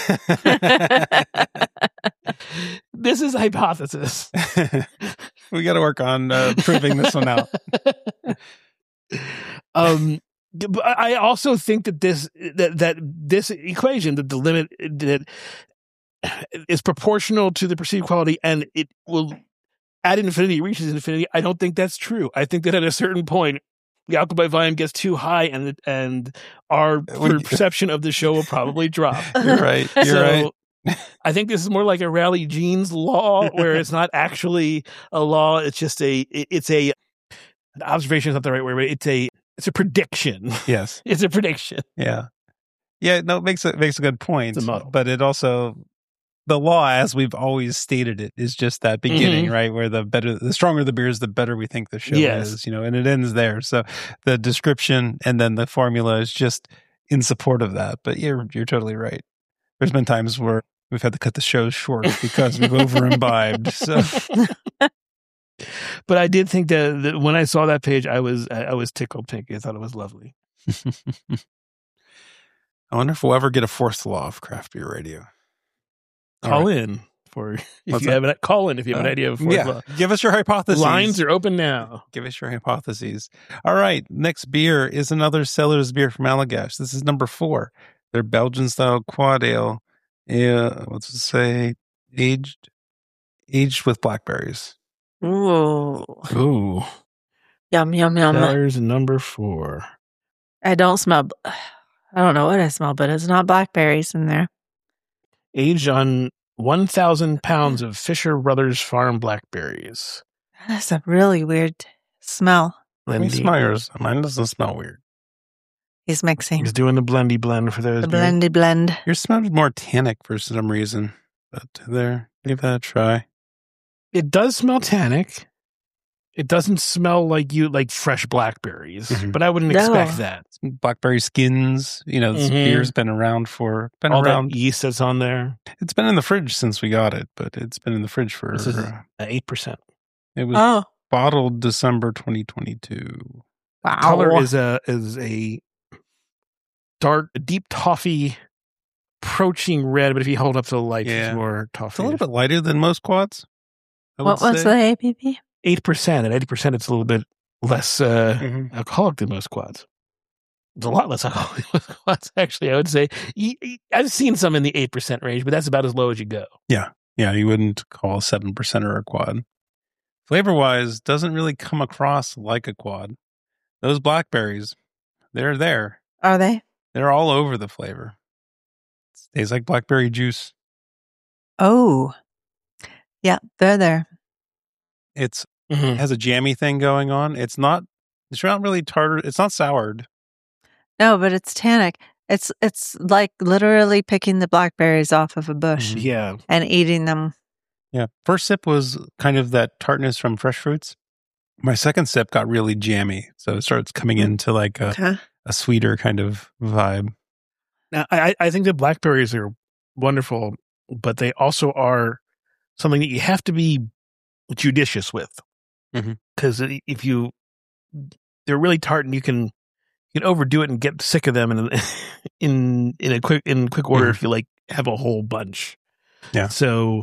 This is a hypothesis.
We got to work on uh, proving this one out.
um, but I also think that this that that this equation, that the limit that is proportional to the perceived quality, and it will at infinity reaches infinity. I don't think that's true. I think that at a certain point, the alcohol by volume gets too high, and and our
When-
perception of the show will probably drop.
You're right. You're
so
right.
I think this is more like a Raleigh Jeans law, where it's not actually a law. It's just a it- it's a observation is not the right word, but it's a it's a prediction.
Yes.
It's a prediction.
Yeah. Yeah. No, it makes a, makes a good point.
It's a model.
But it also, the law, as we've always stated it, is just that beginning,
Mhm.
right? Where the better, the stronger the beer is, the better we think the show
Yes.
is, you know, and it ends there. So the description and then the formula is just in support of that. But you're, you're totally right. There's been times where we've had to cut the shows short because we've over imbibed. So
But I did think that, that when I saw that page, I was I, I was tickled pink. I thought it was lovely.
I wonder if we'll ever get a fourth law of craft beer radio. All
Call
right.
in for if
What's
you
that?
have an call in if you have an
Uh,
idea of fourth
yeah.
law.
Give us your hypotheses.
Lines are open now.
Give us your hypotheses. All right. Next beer is another Cellar's beer from Allagash. This is number four. They're Belgian style quad ale. Yeah, what's it say? Aged, aged with blackberries.
Ooh.
Ooh,
Yum, yum, yum.
Sellers number four.
I don't smell, b- I don't know what I smell, but it's not blackberries in there.
Aged on one thousand pounds of Fisher Brothers Farm blackberries.
That's a really weird smell.
Let me
Lindy.
smell yours. Mine doesn't smell weird.
He's mixing
He's doing the blendy blend for those.
the
dude.
blendy blend.
Yours smelled more tannic for some reason, but there, give that a try.
It does smell tannic. It doesn't smell like you like fresh blackberries,
Mhm.
but I wouldn't
No.
expect that.
Blackberry skins, you know, this
Mhm.
beer's been around for, been
All
around.
that yeast that's on there.
It's been in the fridge since we got it, but it's been in the fridge for,
This is
uh,
eight percent.
it was
Oh,
bottled December twenty twenty-two.
wow.
Color is a is a dark, deep toffee, approaching red. But if you hold up to the light,
Yeah.
it's more toffee.
It's a little bit lighter than most quads. I would
What was
say.
the A P P?
eight percent. At eighty percent, it's a little bit less uh,
Mhm.
alcoholic than most quads. It's a lot less alcoholic than most quads, actually, I would say. E- e- I've seen some in the eight percent range, but that's about as low as you go.
Yeah, you wouldn't call a seven percenter a quad. Flavor wise, doesn't really come across like a quad. Those blackberries, they're there.
Are they?
They're all over the flavor. It tastes like blackberry juice.
Oh, yeah, they're there.
It's
Mm-hmm.
it has a jammy thing going on. It's not. It's not really tartar. It's not soured.
No, but it's tannic. It's it's like literally picking the blackberries off of a bush
Mhm.
Yeah.
and eating them.
Yeah. First sip was kind of that tartness from fresh fruits. My second sip got really jammy, so it starts coming into like a,
Okay.
a sweeter kind of vibe.
Now, I, I think the blackberries are wonderful, but they also are something that you have to be judicious with.
Mhm.
Because if you, they're really tart, and you can you can overdo it and get sick of them in in in a quick in quick order
Mhm.
if you like have a whole bunch.
Yeah.
So,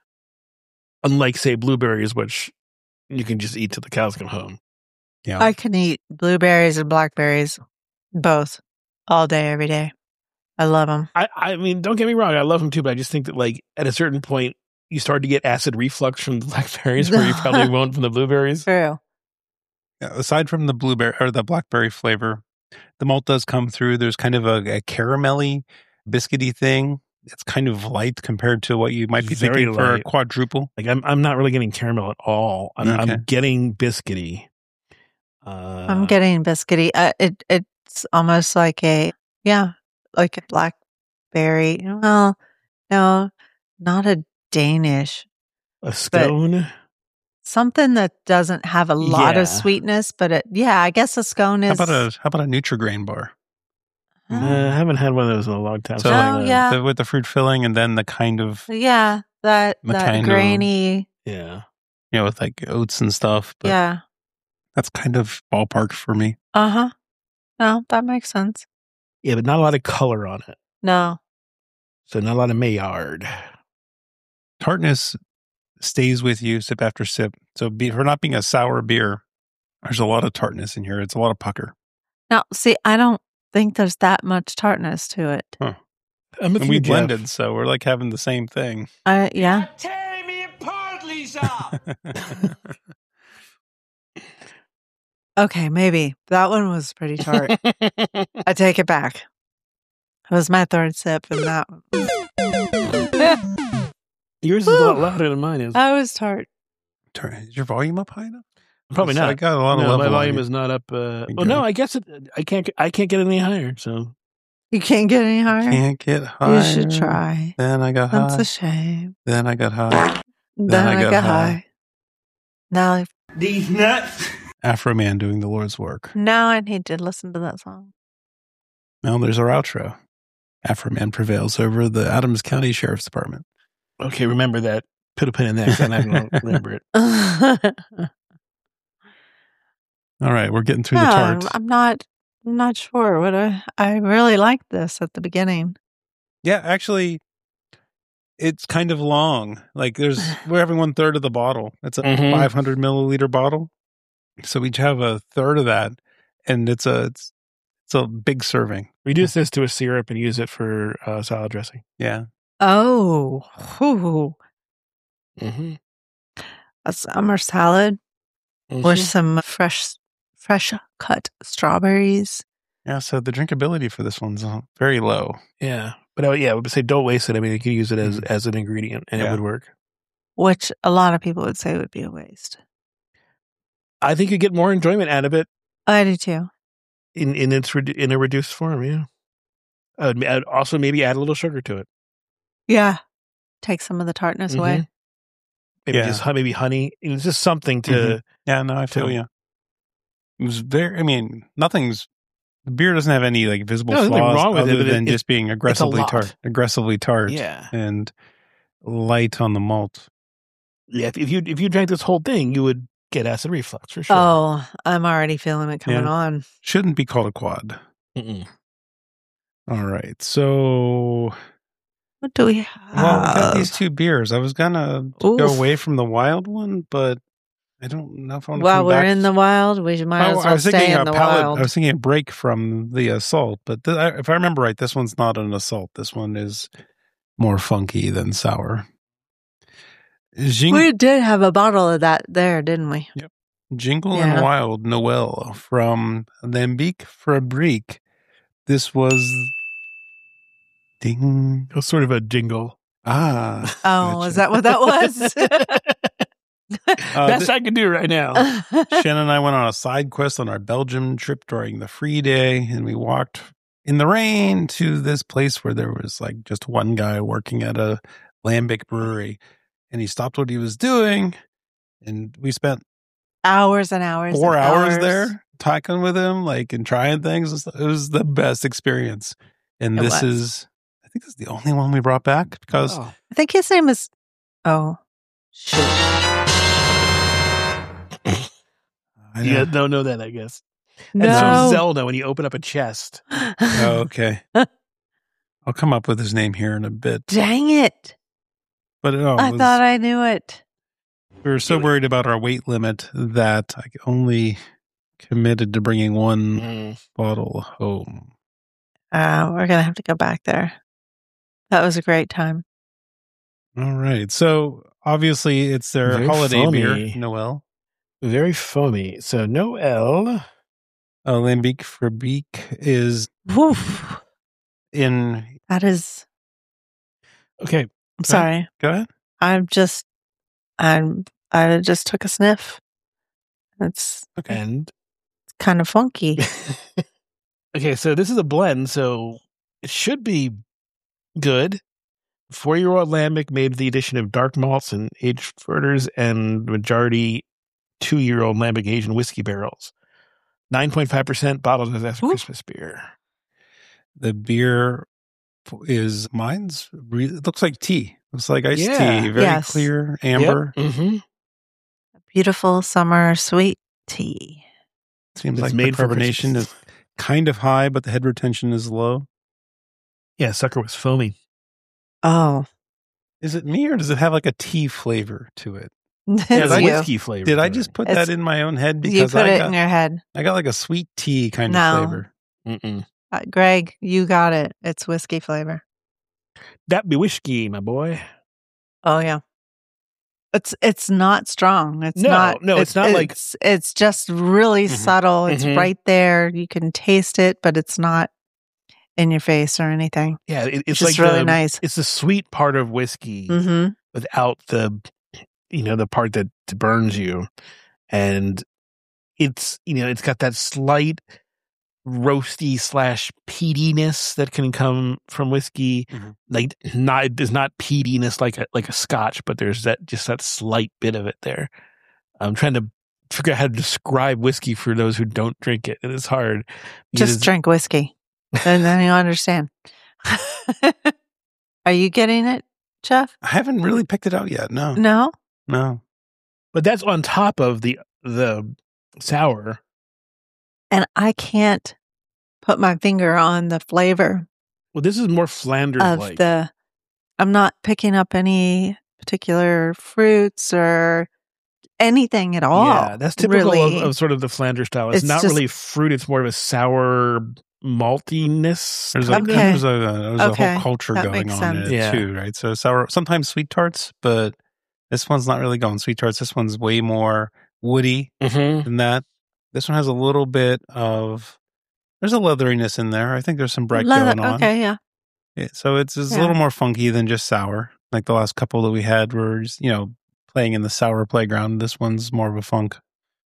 unlike say blueberries, which you can just eat till the cows come home.
Yeah.
I can eat blueberries and blackberries, both, all day, every day. I love them.
I I mean, don't get me wrong, I love them too, but I just think that like at a certain point you start to get acid reflux from the blackberries, where you probably won't from the blueberries.
True.
Yeah, aside from the blueberry or the blackberry flavor, the malt does come through. There's kind of a, a caramelly, biscuity thing. It's kind of light compared to what you might be
Very
thinking for a
light.
quadruple.
Like I'm I'm not really getting caramel at all. I'm,
Okay.
I'm getting biscuity. Uh,
I'm getting biscuity. Uh, it it's almost like a yeah, like a blackberry. Well, no, not a Danish.
a scone.
Something that doesn't have a lot
Yeah.
of sweetness, but it yeah, I guess a scone
How
is.
about a how about a Nutrigrain bar?
Uh,
Uh, I haven't had one of those in a long time.
So,
Something
Oh,
like that.
yeah.
The- with the fruit filling and then the kind of,
yeah, that
The
that
kind of-
grainy.
Yeah.
you know, with like oats and stuff. But
Yeah.
that's kind of ballpark for me.
Uh huh. No, that makes sense.
Yeah, but not a lot of color on it.
No.
So not a lot of Maillard.
Tartness stays with you sip after sip. So be, for not being a sour beer, there's a lot of tartness in here. It's a lot of pucker.
Now, see, I don't think there's that much tartness to it.
I'm with
And
you,
we
Jeff.
blended, so we're like having the same thing.
I yeah.
Tear me apart, Lisa!
Okay, maybe that one was pretty tart. I take it back. It was my third sip, and that
Yours is a lot louder than mine is.
that was tart.
Tar- Is your volume up high enough?
Probably
So
not.
I got a lot of
No,
level
my
on
volume
you.
is not up. Uh,
Okay.
well, no, I guess it. I can't. I can't get any higher. So
You can't get any higher.
Can't get high.
You should try.
Then I got
That's
high.
a shame.
Then I got high.
Then, I, got, high. Now,
These nuts!
Afro Man doing the Lord's work.
now I need to listen to that song.
Now there's our outro. Afro Man prevails over the Adams County Sheriff's Department.
okay, remember that. Put a pin in that. 'Cause I'm not going to remember it.
All right, we're getting through the
No,
tart.
I'm not. I'm not sure. What I I really liked this at the beginning.
Yeah, actually, it's kind of long. Like there's we're having one third of the bottle. It's a
Mhm.
five hundred milliliter bottle, so we each have a third of that, and it's a it's, it's a big serving.
Reduce this to a syrup and use it for uh, salad dressing.
Yeah,
Oh, whew.
Mm-hmm.
A summer salad with some fresh, fresh cut strawberries.
yeah. So the drinkability for this one's uh, very low.
Yeah, but uh, yeah, I would say don't waste it. I mean, you can use it as
Mhm.
as an ingredient, and it
Yeah.
would work.
Which a lot of people would say would be a waste.
I think you get more enjoyment out of it.
I do too.
in in its redu- in a reduced form. Yeah. I would add, also maybe add a little sugar to it.
Yeah. Take some of the tartness
Mhm.
away.
Maybe
Yeah.
just hu- maybe honey. It's just something to.
Mhm. Yeah, no, I feel
to-
you. It was very. I mean, nothing's. The beer doesn't have any like visible
No, there's nothing
flaws
wrong with it,
other
but it-
than
it's-
just being aggressively
lot.
tart, aggressively tart,
Yeah.
and light on the malt.
Yeah. If, if you if you drank this whole thing, you would get acid reflux for sure.
Oh, I'm already feeling it coming
Yeah.
on.
Shouldn't be called a quad.
Mm-mm.
All right, so
What do we have?
well, we got these two beers. I was gonna go
Oof.
away from the wild one, but I don't know if I want to
While
come
we're
back.
in the wild, we might
Oh,
as
I
well
was thinking
stay in
a
the
palate.
wild.
I was thinking a break from the assault, but th- I- if I remember right, this one's not an assault. This one is more funky than sour. Jing-
We did have a bottle of that there, didn't we?
Jingle
Yeah.
and Wild Noel from Lambic Fabrique. This was ding.
It was sort of a jingle.
Ah.
Oh,
gotcha.
is that what that was?
Uh,
Best
th-
I can do right now.
Shannon and I went on a side quest on our Belgium trip during the free day, and we walked in the rain to this place where there was like just one guy working at a lambic brewery, and he stopped what he was doing, and we spent
hours and hours.
four
and
hours there talking with him, like and trying things. It was the best experience, and
It
this
was.
is, I think, this is the only one we brought back because
Oh.
I think his name is. Oh, shoot.
I
Yeah,
know.
don't know that, I guess.
No.
That's from Zelda when you open up a chest.
Oh, okay. I'll come up with his name here in a bit,
Dang it.
but oh,
I
it was-
thought I knew it.
we were so worried about our weight limit that I only committed to bringing one
Mm.
bottle home.
Uh, we're going to have to go back there. That was a great time.
All right. So obviously it's their
Very
holiday
foamy.
beer, Noel.
Very foamy. So Noel.
Uh, Lambic Fabrique is
Woof.
in,
That is.
Okay.
I'm sorry.
go ahead.
I'm just. I'm. I just took a sniff. It's
Okay.
And
kind of funky.
okay, so this is a blend, so it should be good. Four-year-old lambic made with the addition of dark malts and aged furters, and majority two-year-old lambic Asian whiskey barrels. Nine point five percent bottled as after
Ooh.
Christmas beer.
The beer is, mine's, re- it looks like tea. Looks like iced
Yeah.
tea. Very
Yes.
clear, amber.
Yep. Mm-hmm.
Beautiful summer sweet tea.
Seems
It's
like
made
the
for
carbonation
Christmas.
is kind of high, but the head retention is low.
Yeah, sucker was foamy.
Oh,
Is it me or does it have like a tea flavor to it?
it's
Yeah, the
you.
whiskey flavor.
Did I
to
just
it.
put
It's-
that in my own head
You
because
put
I
it
got,
in your head.
I got like a sweet tea kind
No.
of flavor.
Mm-mm.
Uh, Greg, you got it. It's whiskey flavor.
That be whiskey, my boy.
Oh yeah. It's it's not strong. It's
No,
not.
no, it's not like-
It's, it's just really
Mhm.
subtle. It's
Mhm.
right there. You can taste it, but it's not in your face or anything.
Yeah, it,
It's
it's
just
like
really
the,
nice.
It's the sweet part of whiskey
Mm-hmm.
without the, you know, the part that burns you, and it's you know it's got that slight roasty slash peatiness that can come from whiskey.
Mhm.
Like not there's not peatiness like a like a Scotch, but there's that just that slight bit of it there. I'm trying to figure out how to describe whiskey for those who don't drink it, and it's hard. because
Just drink whiskey, and then you understand. Are you getting it, Jeff?
I haven't really picked it out yet. No,
No.
no.
But that's on top of the the sour.
And I can't put my finger on the flavor
Well, this is more Flanders
of
like.
the. I'm not picking up any particular fruits or anything at all.
Yeah, that's typical
really.
of, of sort of the Flanders style. It's,
It's
not
just-
really fruit; it's more of a sour maltiness.
There's, a,
type
Okay.
there's, a, there's a
Okay.
whole culture
That
going
makes
on
sense.
in it
Yeah.
too, right? So sour, sometimes sweet tarts, but this one's not really going sweet tarts. This one's way more woody
Mm-hmm.
than that. This one has a little bit of, there's a leatheriness in there. I think there's some Breck
Leather-
going on.
Okay, yeah.
Yeah, so it's, it's
Yeah.
a little more funky than just sour. Like the last couple that we had were just, you know, playing in the sour playground. This one's more of a funk.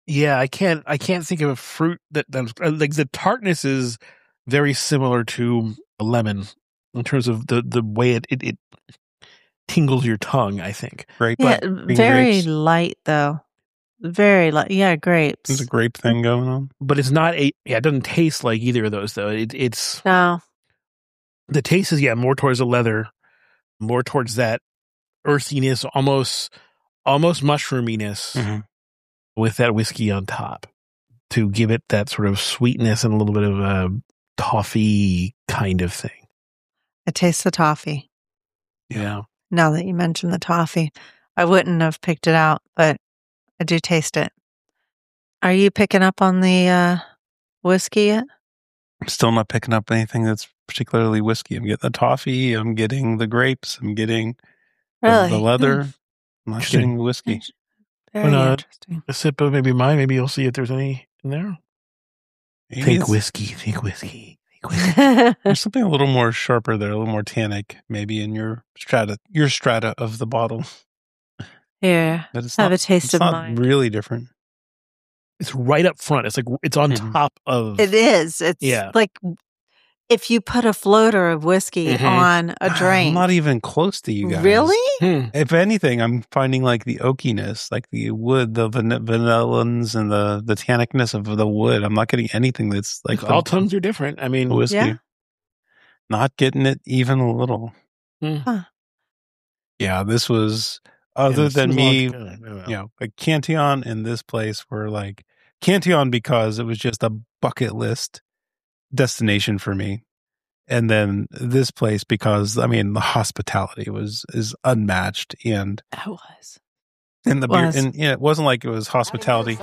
Yeah, I can't. I can't think of a fruit that that's like the tartness is very similar to a lemon in terms of the the way it it, it tingles your tongue. I think.
Grape,
Yeah,
green
very
grapes.
light though. Very light. Yeah, grapes.
There's a grape thing going on.
But it's not a. Yeah, it doesn't taste like either of those though. It, it's
No.
the taste is yeah more towards the leather, more towards that earthiness, almost almost mushroominess.
Mm-hmm.
With that whiskey on top to give it that sort of sweetness and a little bit of a toffee kind of thing.
I taste the toffee.
Yeah.
Now that you mentioned the toffee, I wouldn't have picked it out, but I do taste it. Are you picking up on the uh, whiskey yet?
I'm still not picking up anything that's particularly whiskey. I'm getting the toffee. I'm getting the grapes. I'm getting the,
Really?
the leather.
Hmm.
I'm not
Interesting.
getting the whiskey.
Very
Well, uh,
interesting.
A sip of maybe mine. Maybe you'll see if there's any in there.
Maybe
Think
it's-
whiskey. Think whiskey. Think whiskey.
There's something a little more sharper there, a little more tannic, maybe in your strata, your strata of the bottle.
Here,
But it's
have
not,
a taste
it's
of
not
mine.
really different.
It's right up front. It's like it's on
Mhm.
top of.
It is. It's
Yeah.
like if you put a floater of whiskey
Mhm.
on a
I'm
drink.
not even close to you guys.
Really?
Hmm.
If anything, I'm finding like the oakiness, like the wood, the van- vanillins, and the the tannicness of the wood. I'm not getting anything that's like
All
the-
tongues are different. I mean,
the whiskey.
Yeah.
Not getting it even a little.
Hmm.
Huh.
Yeah, this was other
yeah,
than
this
me.
is all- I don't know.
You know, like Cantillon and this place were like Cantillon because it was just a bucket list destination for me. And then this place because I mean the hospitality was is unmatched and
That was.
and the beer
Was.
and yeah, it wasn't like it was hospitality.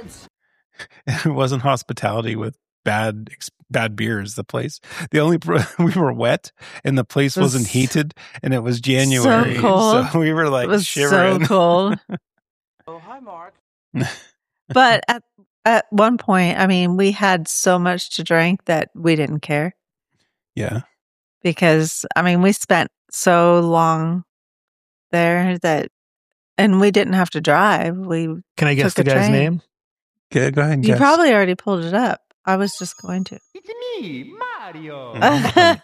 It wasn't hospitality with bad ex- bad beers. The place, the only pro- we were wet and the place
It was
wasn't heated and it was January,
so cold.
so we were like
It was
shivering.
so cold.
Oh, hi, Mark.
But at at one point, I mean, we had so much to drink that we didn't care
Yeah,
because I mean, we spent so long there that, and we didn't have to drive. We
Can I guess
Took
the
a
guy's
train.
name?
okay, go ahead. And
you
guess.
probably already pulled it up. I was just going to.
It's me, Mario.
Mhm.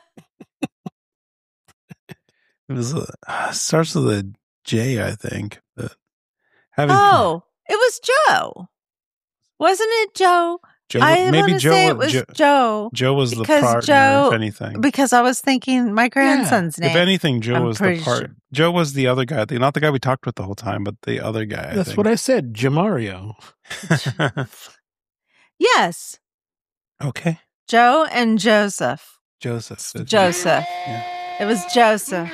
It was uh, starts with a J, I think. But having
Oh, it was Joe. Wasn't it Joe?
Joe,
I
maybe
want to
Joe.
say
was-
it was
Joe,
Joe
Joe was the
because
partner,
Joe-
if anything.
because I was thinking my grandson's name.
If anything, Joe
I'm
was the
pretty
part.
sure.
Joe was the other guy, the- not the guy we talked with the whole time, but the other guy.
That's what I said. Jamario.
I.
Yes,
Okay,
Joe and Joseph.
Joseph.
Joseph.
Yeah.
It was Joseph.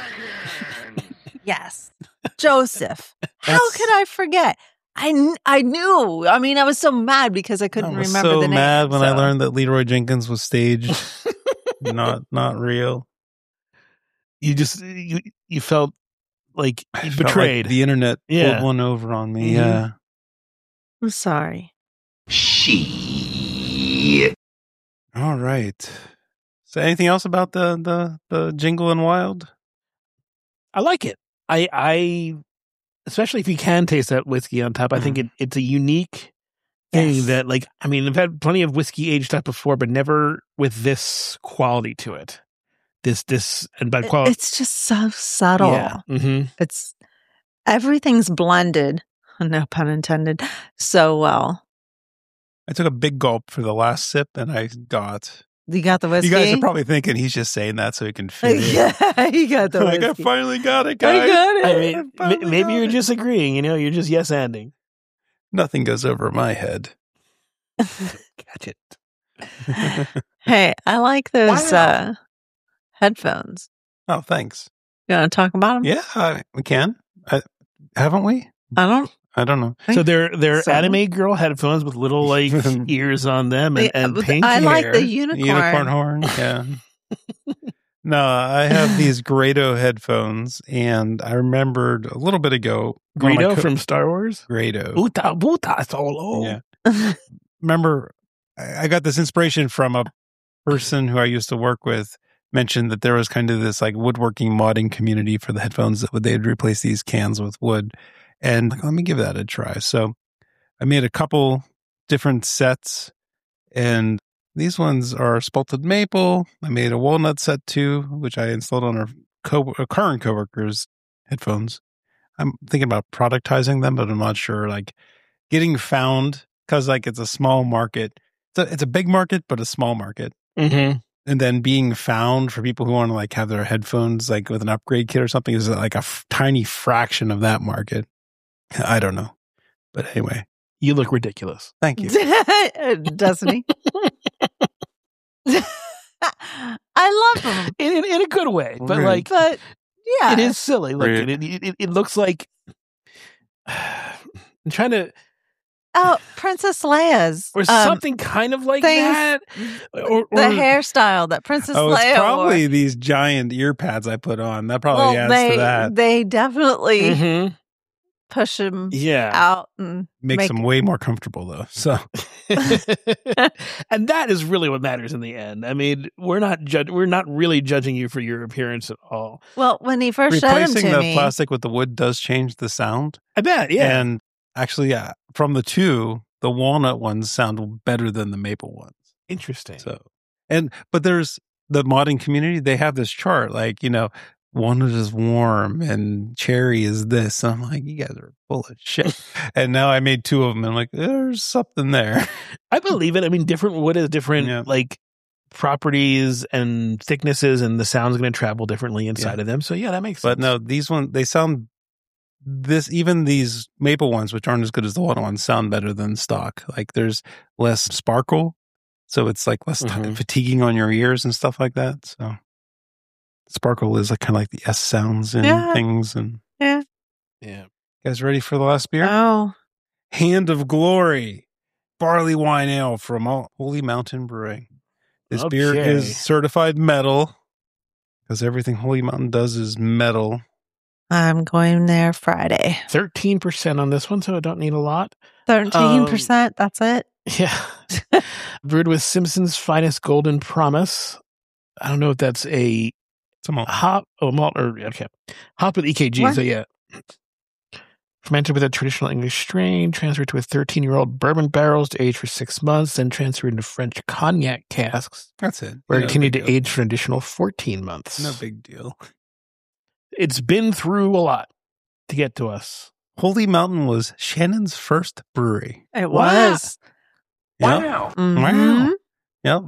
Yes, Joseph. How
That's-
could I forget? I, kn- I knew. I mean, I was so mad because I couldn't
I was
remember
so
the name.
mad when I
so-
learned that Leroy Jenkins was staged, not not real.
You just you you felt like
I felt like
betrayed.
the internet
Yeah.
pulled one over on me.
Mhm.
Yeah.
I'm sorry.
All right. So, anything else about the the the Jingle and Wild?
I like it. I I especially if you can taste that whiskey on top. I think it, it's a unique thing
Yes.
that like I mean I've had plenty of whiskey aged stuff before, but never with this quality to it. This this and by
It-
quality,
It's just so subtle.
yeah. hmm
It's everything's blended, no pun intended, so well.
I took a big gulp for the last sip, and I got.
You got the whiskey.
You guys are probably thinking he's just saying that so he can fit it.
yeah, you got the
Like, I
whiskey.
finally got it,
I
guys.
got it.
I mean,
I finally
m- maybe
got
you're
it.
just agreeing. You know, you're just yes anding.
Nothing goes over my head.
Catch it.
Hey, I like those
Wow.
uh, headphones.
Oh, thanks.
You want to talk about them?
Yeah, I, we can. I, haven't we?
I don't.
I don't know.
So they're they're
So-
anime girl headphones with little like ears on them and,
Yeah,
and
but
pink
I like
hair.
the unicorn.
Unicorn horn. Yeah. No, I have these Grado headphones, and I remembered a little bit ago. one of my
Greedo
co-
from Star Wars.
Grado.
Uta buta solo.
Yeah. Remember, I I got this inspiration from a person who I used to work with. Mentioned that there was kind of this like woodworking modding community for the headphones that would they'd replace these cans with wood, and like, let me give that a try. So I made a couple different sets, and these ones are spalted maple. I made a walnut set too, which I installed on our co- uh, current coworkers' headphones. I'm thinking about productizing them, but I'm not sure. Like getting found, because like it's a small market. It's a, it's a big market, but a small market.
Mm-hmm.
And then being found for people who want to like have their headphones like with an upgrade kit or something is like a f- tiny fraction of that market. I don't know. But anyway,
You look ridiculous.
thank you.
Doesn't he? I love him,
In, in, in a good way, but
Rude.
like
but yeah,
it is silly. Look,
Rude.
it, it, it, it looks like I'm trying to,
Oh, Princess Leia's
or
um,
something kind of like
things-
that, or, or
the hairstyle that Princess
Oh, it's
Leia
probably
wore.
these giant ear pads I put on. That probably
Well,
adds
they
to that.
they definitely
Mhm.
push him
Yeah.
out and
Makes
make
them way more comfortable though. So
And that is really what matters in the end. I mean, we're not judge, we're not really judging you for your appearance at all.
Well, when he first showed him
replacing
to
the
me,
plastic with the wood does change the sound.
I bet, yeah.
And actually, yeah, from the two, the walnut ones sound better than the maple ones.
Interesting.
So, and but there's the modding community. They have this chart, like you know, walnut is warm and cherry is this. I'm like, you guys are full of shit. And now I made two of them, and I'm like, there's something there.
I believe it. I mean, different wood has different
Yeah.
like properties and thicknesses, and the sound's going to travel differently inside
Yeah.
of them. So yeah, that makes
But
sense.
no, these ones they sound this. Even these maple ones, which aren't as good as the walnut ones, sound better than stock. Like there's less sparkle, so it's like less t-
Mhm.
fatiguing on your ears and stuff like that. So sparkle is like kind of like the S sounds and
Yeah.
things. And
yeah.
you guys ready for the last beer?
oh,
Hand of Glory, barley wine ale from Al- Holy Mountain Brewing. This beer
Okay.
is certified metal because everything Holy Mountain does is metal.
I'm going there Friday.
thirteen percent on this one, so I don't need a lot.
Thirteen
Um,
percent. That's it.
Yeah. Brewed with Simpson's Finest Golden Promise. I don't know if that's a
It's a malt.
hop, oh, malt, or, okay. Hop with E K G,
What?
so yeah. Fermented with a traditional English strain, transferred to a thirteen-year-old bourbon barrels to age for six months, then transferred into French cognac casks,
That's it.
where it
No
continued
big
to
deal.
age for an additional fourteen months.
No big deal.
It's been through a lot to get to us.
Holy Mountain was Shannon's first brewery.
It
Wow.
was.
Yep.
Mhm.
Wow. Yep.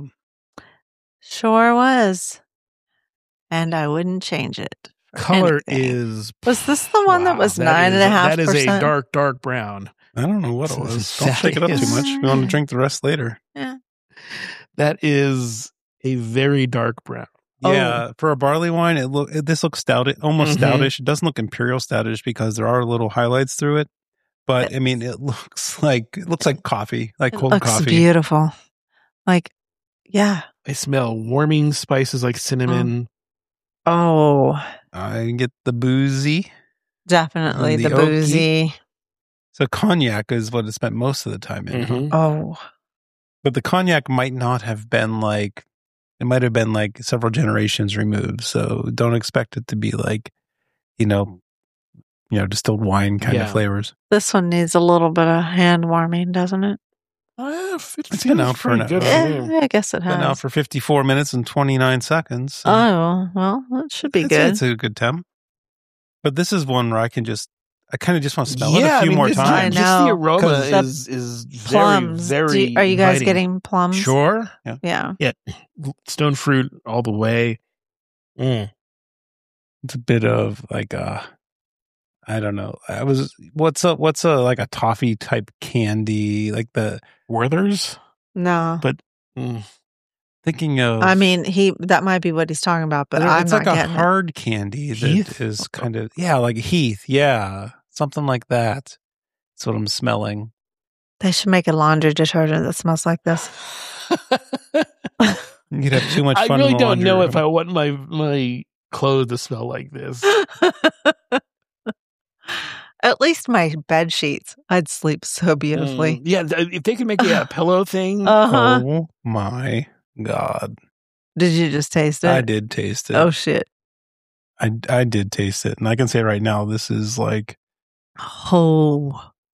Sure was. And I wouldn't change it. for
Color
anything.
is.
Was this the one that
Wow,
was
that
nine and
is-
a half
That is a
percent?
dark, dark brown.
I don't know what it was. Don't
That
shake it up too
is-
much. We want to drink the rest later.
That is a very dark brown.
Oh.
Yeah, for a barley wine, it look it, this looks stout, almost
Mhm.
stoutish. It doesn't look imperial stoutish because there are little highlights through it. But I mean, it looks like it looks like coffee, like
It
cold
looks
coffee.
beautiful. Like, yeah.
I smell warming spices like cinnamon.
Oh,
I get the boozy.
definitely
And
the,
the oaky.
boozy.
So cognac is what it spent most of the time in. huh?
Mhm.
Oh,
But the cognac might not have been like it might have been like several generations removed. So don't expect it to be like, you know, you know, distilled wine kind
Yeah.
of flavors.
this one needs a little bit of hand warming, doesn't it?
Uh, it
It's
feels
been out for
pretty
an
good.
hour.
for me.
Yeah, I guess it has.
Been out for fifty-four minutes and twenty-nine seconds. So
Oh, well, it should be
it's,
good.
It's a good temp. But this is one where I can just, I kind of just want to smell it
Yeah,
a
I
few
mean,
more
just,
I
times.
Just the
know.
aroma
'Cause
the
is is very
plums. Do
very.
you- are you guys
inviting.
getting plums?
Sure?
Yeah.
Stone fruit all the way. Mm.
It's a bit of like a, I don't know. I was, what's a, what's a, like a toffee type candy, like the,
Werther's.
No.
Mm.
thinking of,
I mean, he that might be what he's talking about, but
There-
I'm
it's
not
like a
getting it.
hard candy that
Heath?
is kind of yeah, like Heath, yeah, something like that. That's what I'm smelling.
They should make a laundry detergent that smells like this.
You'd have too much
I
fun.
really
in the
don't know
laundry
if I
room.
want my my clothes to smell like this.
At least my bed sheets, I'd sleep so beautifully.
Mm, yeah, th- if they could make yeah, a pillow thing.
Uh huh.
Oh my god!
Did you just taste it?
I did taste it.
Oh shit!
I I did taste it, and I can say right now, this is like
Oh,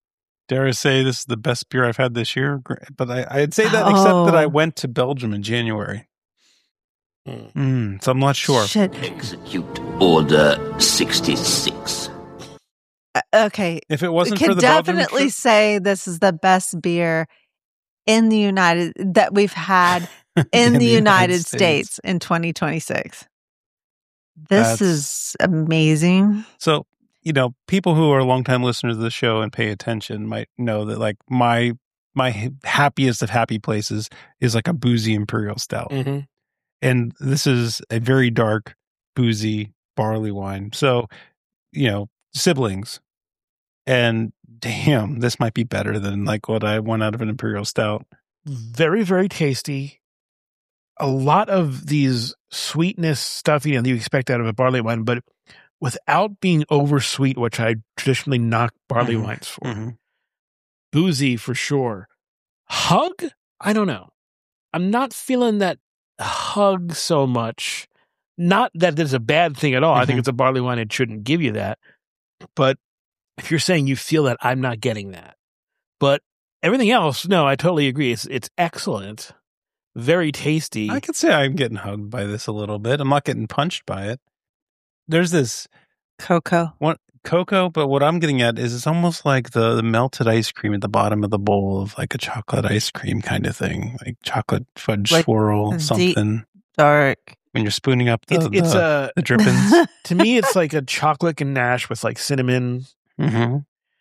Dare I say this is the best beer I've had this year? But I, I'd say that except that I
Oh.
went to Belgium in January.
Mm.
Mm, so I'm not sure.
Shit.
Execute Order sixty-six.
Uh, Okay.
If it
We
wasn't for
can
the Belgium
definitely
trip,
say this is the best beer in the United that we've had in, the, United, States. in twenty twenty-six. This
That's-
is amazing.
So, you know, people who are longtime listeners of the show and pay attention might know that like my my happiest of happy places is like a boozy imperial stout.
Mm-hmm.
And this is a very dark, boozy barley wine. So, you know, siblings. And damn, this might be better than like what I want out of an imperial stout.
Very, very tasty. A lot of these sweetness stuff, you know, that you expect out of a barley wine, but without being over sweet, which I traditionally knock barley
Mhm.
wines for.
Mhm.
Boozy for sure. Hug? I don't know. I'm not feeling that hug so much. Not that it's a bad thing at all. I think
Mhm.
it's a barley wine. It shouldn't give you that. But if you're saying you feel that, I'm not getting that. But everything else, no, I totally agree. It's it's excellent. Very tasty.
I could say I'm getting hugged by this a little bit. I'm not getting punched by it. There's this
Cocoa.
one cocoa, but what I'm getting at is it's almost like the, the melted ice cream at the bottom of the bowl of like a chocolate ice cream kind of thing, like chocolate fudge
Like
swirl,
deep-
something.
Dark.
When you're spooning up the
it's it's
the,
a
the drippings.
to me it's like a chocolate ganache with like cinnamon.
Mm-hmm.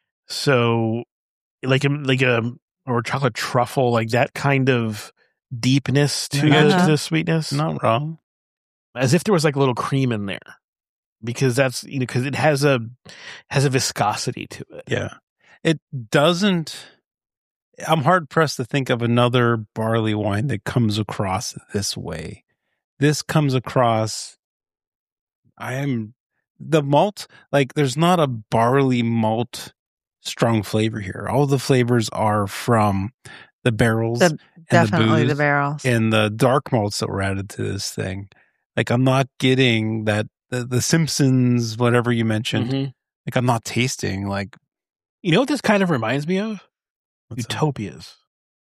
So like a like a or chocolate truffle, like that kind of deepness to,
Yeah.
the,
Uh-huh.
to the sweetness.
Not wrong.
As if there was like a little cream in there. Because that's you know, because it has a has a viscosity to it.
Yeah. It doesn't. I'm hard pressed to think of another barley wine that comes across this way. This comes across. I am the malt, like there's not a barley malt strong flavor here. All the flavors are from the barrels
The-
and
Definitely
the,
the
booze
barrels.
and the dark malts that were added to this thing. Like I'm not getting that the, the Simpsons, whatever you mentioned.
Mhm.
Like I'm not tasting like
You know what this kind of reminds me of?
what's that?
Utopias.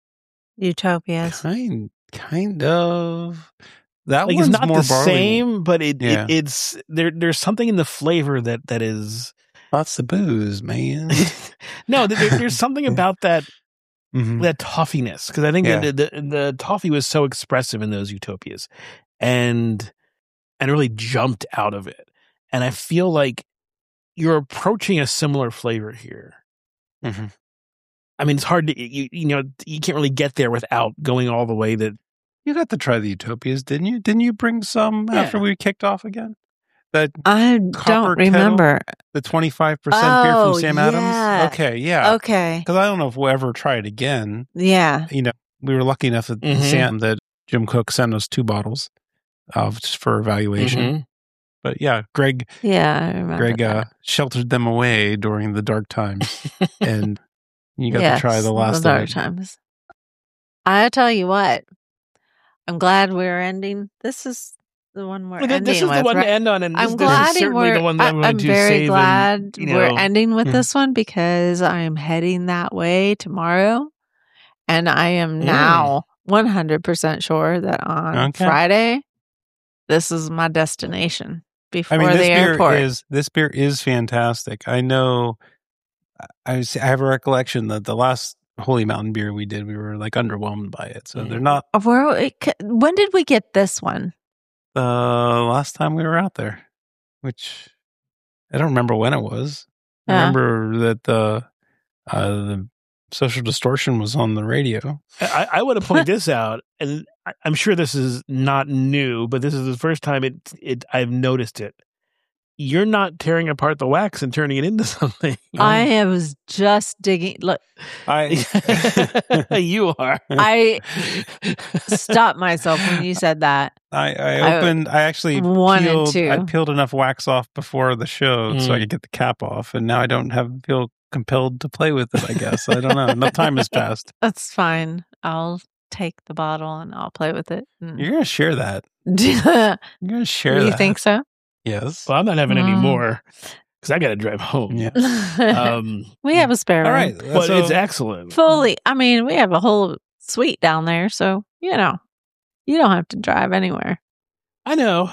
Utopias.
Kind, kind of. That
Like
one's
it's not
more
the
barley.
same, but it,
Yeah.
it it's there. There's something in the flavor that that is
Lots of booze, man.
no. There, there's something about that
Mhm.
that toffiness because I think
Yeah.
the, the the toffee was so expressive in those Utopias, and and really jumped out of it. And I feel like you're approaching a similar flavor here.
Mhm.
I mean, it's hard to you you know you can't really get there without going all the way that
You got to try the Utopias, didn't you? Didn't you bring some
Yeah.
after we kicked off again? That
I
Copper
don't remember.
the twenty-five percent beer
Oh,
from Sam Adams?
yeah.
Okay, yeah.
Okay.
Because I don't know if we'll ever try it again.
Yeah.
You know, we were lucky enough that
Mhm.
Sam, that Jim Cook sent us two bottles of just for evaluation.
Mhm.
But yeah, Greg
Yeah, I remember.
Greg uh,
that.
sheltered them away during the dark times, and you got
Yes,
to try the last
dark
of it.
times. I tell you what, I'm glad we're ending. This is the one we're
Well, th-
ending
this is
with.
the one
right?
to end on, and this,
I'm
this
glad
is certainly
we're.
the one that I'm
I,
going
I'm
to
very
save.
glad
and, you
we're
know,
ending with
Mhm.
this one because I'm heading that way tomorrow, and I am
Mm.
now one hundred percent sure that on
Okay.
Friday, this is my destination before
I mean,
the
this beer
airport.
is this beer is fantastic. I know. I was, I have a recollection that the last Holy Mountain beer we did, we were like underwhelmed by it. So they're
Mhm.
not
Where, it c- when did we get this one?
the last time we were out there, which I don't remember when it was. I
Yeah.
remember that the uh, the Social Distortion was on the radio.
I, I want to point this out, and I- I'm sure this is not new, but this is the first time it it I've noticed it. You're not tearing apart the wax and turning it into something.
I was just digging. Look,
I
you are.
I stopped myself when you said that.
I, I
I-
opened. I actually
One and
peeled.
two.
I peeled enough wax off before the show so I
Mm.
could get the cap off, and now I don't have feel compelled to play with it. I guess I don't know. Enough time has passed.
That's fine. I'll take the bottle and I'll play with it. Mm.
You're gonna share that.
Do
You're gonna share
you
that.
think so?
Yes.
Well, I'm not having any
Mm.
more. because I got to drive home.
Yeah.
Um,
we have a spare
All
room.
right.
but
so-
it's excellent.
Fully. I mean, we have a whole suite down there, so you know, you don't have to drive anywhere.
I know.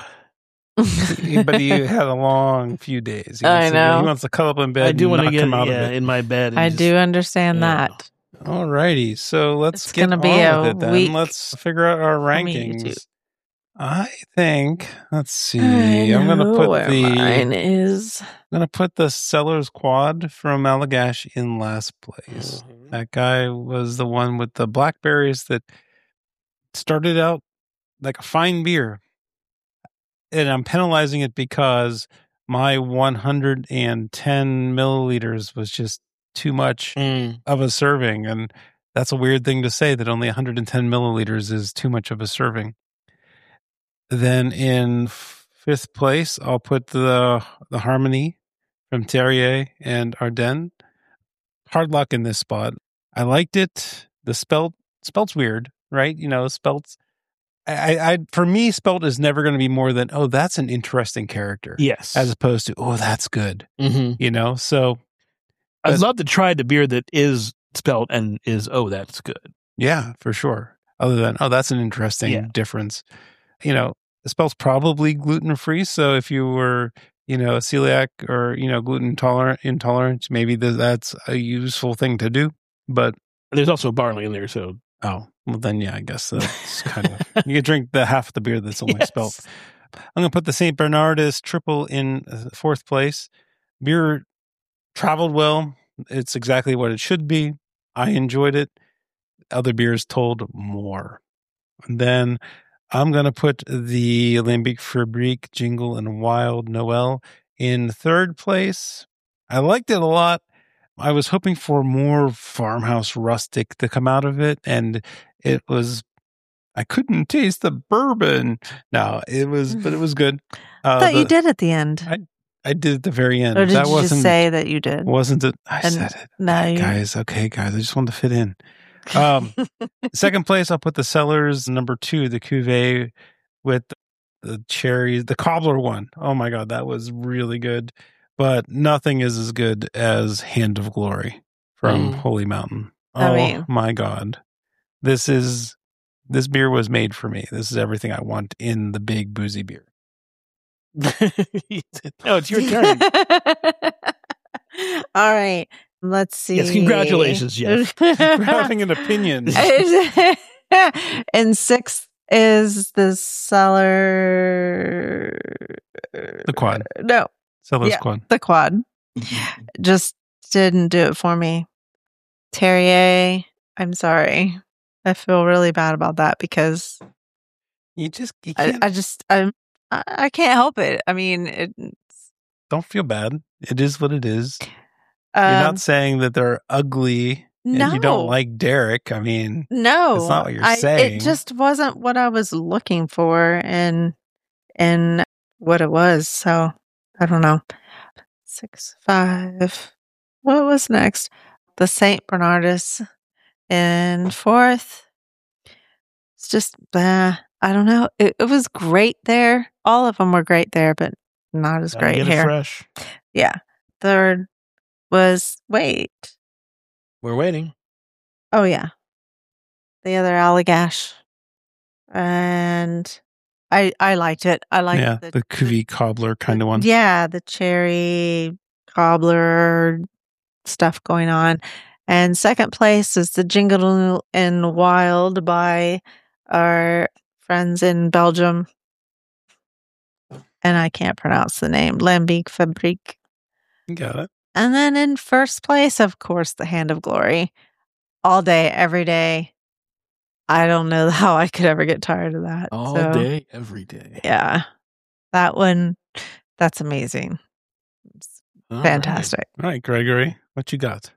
but you had a long few days. He
I
wants to-
know.
He wants to cuddle up in bed
I do
and
want to
not
get
come out
yeah,
of it.
in my bed. and
I
just-
do understand
yeah.
that.
All righty. So let's
It's
get
gonna
on
be a
with it then.
week
Let's figure out our
for me to-
rankings. I think, let's see.
I
I'm going to
know
put
where
the
mine is.
I'm going to put the Sellers Quad from Allagash in last place.
Mhm.
That guy was the one with the blackberries that started out like a fine beer. And I'm penalizing it because my one hundred ten milliliters was just too much
Mm.
of a serving. And that's a weird thing to say, that only one hundred ten milliliters is too much of a serving. Then in fifth place, I'll put the the Harmony from Terrier and Ardennes. Hard luck in this spot. I liked it. The spelt spelt's weird, right? You know, spelt's. I, I for me, spelt is never going to be more than, oh, that's an interesting character,
Yes.
as opposed to, oh, that's good.
Mhm.
You know, so
I'd
but-
love to try the beer that is spelt and is, oh, that's good.
yeah, for sure. Other than, oh, that's an interesting
Yeah.
difference. You know, the spelt's probably gluten free, so if you were, you know, celiac or, you know, gluten tolerant intolerant, maybe th- that's a useful thing to do. But
There's also barley in there, so
oh, well, then yeah, I guess that's kind of you can drink the half of the beer that's only
Yes.
spelt. I'm going to put the Saint Bernardus triple in uh, fourth place. Beer traveled well. It's exactly what it should be. I enjoyed it. Other beers told more. And then I'm going to put the Lambic Fabrique Jingle and Wild Noel in third place. I liked it a lot. I was hoping for more farmhouse rustic to come out of it, and it was. I couldn't taste the bourbon. No, it was, but it was good. Uh,
I thought you
the-
did at the end.
I, I did at the very end.
Or did
that
you
wasn't
just say that you did?
wasn't it? I
And
said it.
no, you-
guys. Okay, guys. I just wanted to fit in. Um, second place, I'll put the Cellars number two, the Cuvée with the cherries, the cobbler one. Oh my god, that was really good. But nothing is as good as Hand of Glory from
Mm.
Holy Mountain.
I
Oh
mean-
my god, this is this beer was made for me. This is everything I want in the big boozy beer.
no, it's your turn.
All right. Let's see.
Yes, congratulations, Jeff.
For having an opinion.
And sixth is the cellar.
The quad.
No,
Cellars
Yeah.
quad.
the quad. Just didn't do it for me. Terrier, I'm sorry. I feel really bad about that because
You just you
I,
can't
I just I'm I, I can't help it. I mean, it,
don't feel bad. It is what it is.
um,
You're not saying that they're ugly and
no,
you don't like Derek. I mean,
no,
That's not what you're
I-
saying.
It just wasn't what I was looking for, and and what it was. So I don't know. Six five. What was next? The Saint Bernardus in fourth. It's just, uh, I don't know. It, it was great there. All of them were great there, but not as
Gotta
great
get it
here.
fresh.
Yeah. Third was wait.
We're waiting.
Oh yeah, the other Allagash, and I I liked it. I liked
yeah,
the,
the Cuvée cobbler kind of one.
Yeah, the cherry cobbler stuff going on. And second place is the Jingle and Wild by our friends in Belgium. And I can't pronounce the name. Lambic Fabrique.
Got it.
And then in first place, of course, the Hand of Glory. All day, every day. I don't know how I could ever get tired of that.
All
So,
day, every day.
Yeah. That one, that's amazing. It's
All right.
fantastic.
All right, Gregory, what you got?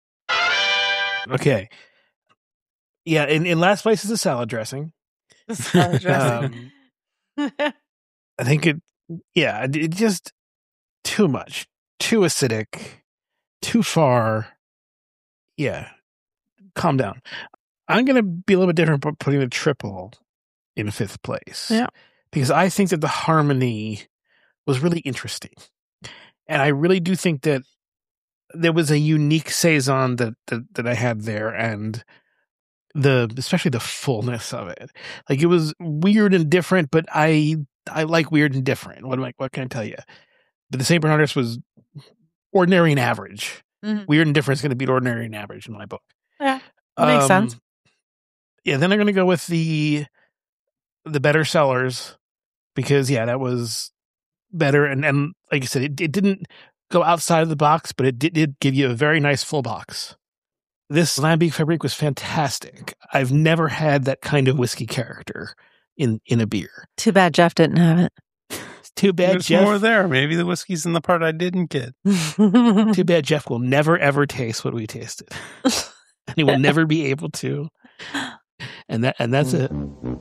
Okay. Yeah, in, in last place is the salad dressing.
Salad dressing.
Um, I think it, yeah, it, it just too much, too acidic, too far. Yeah, calm down. I'm going to be a little bit different, but putting the triple in fifth place.
Yeah.
Because I think that the harmony was really interesting. And I really do think that there was a unique saison that, that that I had there, and the especially the fullness of it. Like, it was weird and different, but I I like weird and different. What am I, what can I tell you? But the Saint Bernardus was ordinary and average.
Mhm.
Weird and different is going to beat ordinary and average in my book.
Yeah, that makes
Um,
sense.
Yeah, then I'm going to go with the the better sellers, because yeah, that was better, and and like I said, it, it didn't go outside of the box, but it did, did give you a very nice full box. This Lambic Fabrique was fantastic. I've never had that kind of whiskey character in in a beer.
Too bad Jeff didn't have it.
Too bad
There's
Jeff.
more there. Maybe the whiskey's in the part I didn't get.
Too bad Jeff will never ever taste what we tasted, and he will never be able to. And that and that's it.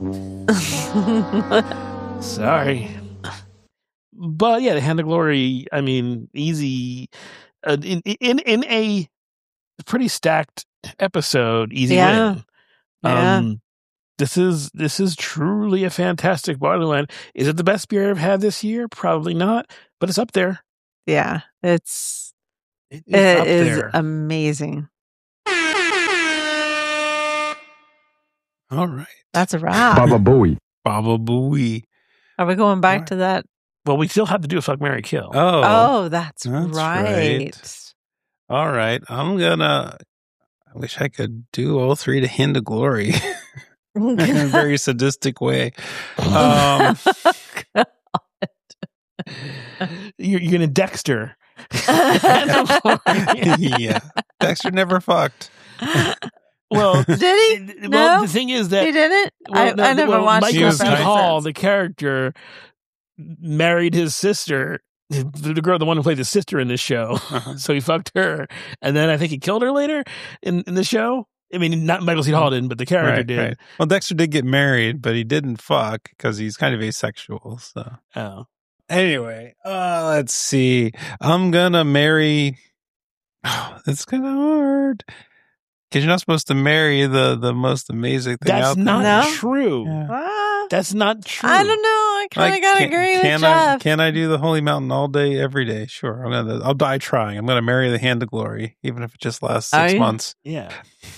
Sorry. But yeah, the Hand of Glory, I mean, easy. Uh, in, in in a pretty stacked episode, easy
Yeah.
win.
Yeah.
Um, this is this is truly a fantastic barley wine. Is it the best beer I've had this year? Probably not, but it's up there.
Yeah, it's
It is
it
up
is
there.
amazing.
All right.
That's a wrap.
Baba Booey.
Baba Booey.
Are we going back
Alright.
to that?
Well, we still have to do a fuck, marry, kill.
Oh.
Oh, that's,
that's
right.
right. All right. I'm gonna. I wish I could do all three to Hand of Glory in a very sadistic way. Um,
You're, you're gonna Dexter.
yeah. Dexter never fucked.
Well,
Did he?
well,
No?
the thing is
He
that
didn't.
well,
I,
no,
I never
well,
watched
Michael
enough
C.
enough
Hall,
episodes.
the character, married his sister, the girl, the one who played the sister in this show.
Uh-huh.
So he fucked her, and then I think he killed her later in, in the show. I mean, not Michael C. Hall didn't, but the character
Right,
did.
right. Well, Dexter did get married, but he didn't fuck because he's kind of asexual. So
Oh,
anyway, uh, let's see. I'm gonna marry. Oh, it's kind of hard because you're not supposed to marry the the most amazing thing
that's
out
not
there.
No?
true.
Yeah.
Ah,
That's not true.
I don't know. I kind of
Like,
got to
can-
agree with
can
Jeff.
I, can I do the Holy Mountain all day, every day? Sure. I'm gonna. I'll die trying. I'm gonna marry the Hand of Glory, even if it just lasts
Are
six
you?
months.
Yeah.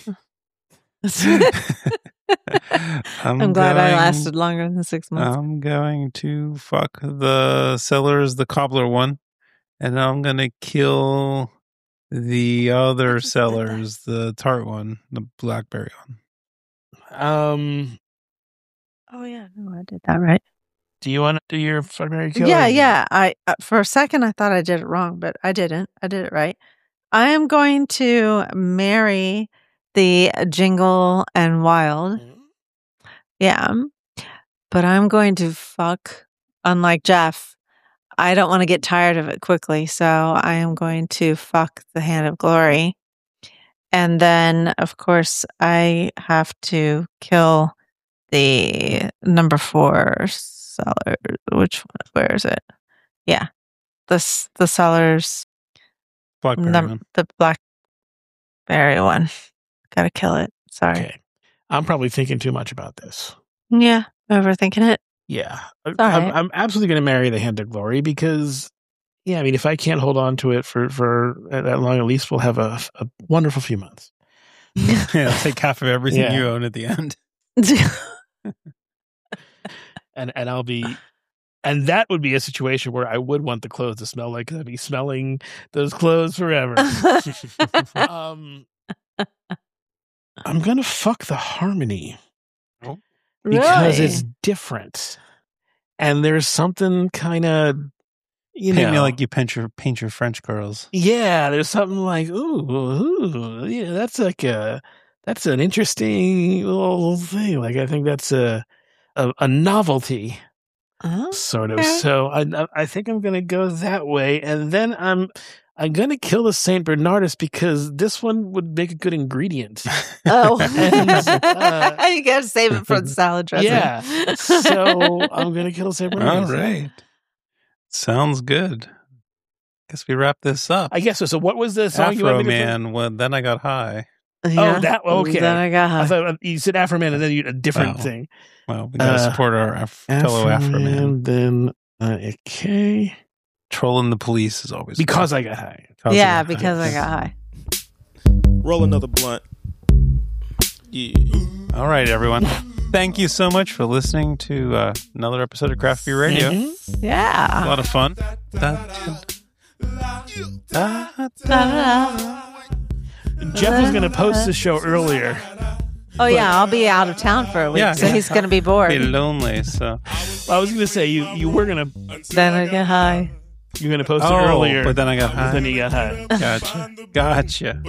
I'm,
I'm glad I
going-
lasted longer than six months.
I'm going to fuck the Sellers, the cobbler one, and I'm gonna kill the other
just did that.
Sellers, the tart one, the blackberry one.
Um.
Oh yeah, no, I did that right.
Do you want to do your fuck, marry, kill?
Yeah,
or-
yeah. I uh, for a second I thought I did it wrong, but I didn't. I did it right. I am going to marry the Jingle and Wild. Yeah, but I'm going to fuck. Unlike Jeff, I don't want to get tired of it quickly, so I am going to fuck the Hand of Glory, and then of course I have to kill the number four seller. Which one? Where is it? Yeah, the s- the sellers.
Blackberry
Num-
one.
the blackberry one. Gotta kill it. Sorry.
Okay. I'm probably thinking too much about this.
Yeah, overthinking it.
Yeah.
all
I'm,
right.
I'm absolutely going to marry the Hand of Glory because, yeah, I mean, if I can't hold on to it for, for that long, at least we'll have a, a wonderful few months.
Yeah, take half of everything
Yeah.
you own at the end.
And and I'll be, and that would be a situation where I would want the clothes to smell like I'd be smelling those clothes forever. um, I'm going to fuck the Harmony because
Really?
it's different. And there's something kind of, you
Paint
know,
me like you paint your paint your French girls.
yeah, there's something like, ooh, ooh, yeah, that's like a, that's an interesting little thing. Like, I think that's a, a, a novelty
Oh,
sort of.
okay.
So I, I- I think I'm going to go that way. And then I'm, I'm going to kill the Saint Bernardus because this one would make a good ingredient.
Oh,
And, uh,
you gotta save it for the salad dressing.
Yeah. So I'm going to kill the Saint
All
Bernardus.
right. Sounds good. Guess we wrap this up.
I guess so. So what was the song you wanted
Afro
me to play?
Man. Well, then I got high.
Yeah.
that- okay.
Then I got
I
high.
thought you said Afro Man and then you a different
Oh.
thing.
Well, we gotta
Uh,
support our Af- fellow Afro Man.
Then uh, okay.
trolling the police is always
Because
fun.
I got high.
Because
yeah,
of that.
because I got high.
Roll another blunt. Yeah.
All right, everyone. Thank you so much for listening to uh, another episode of Craft Beer Radio.
Mhm.
A
Yeah.
lot of fun. Da, da, da, da.
Jeff was going to post the show earlier.
Oh yeah, I'll be out of town for a week,
Yeah,
so
yeah.
he's going to be bored.
Be lonely, so.
I was going to say you you were going to
Then I get high.
you're going to post
Oh,
it earlier,
but then I got
but
high.
then you got high.
Gotcha. Gotcha.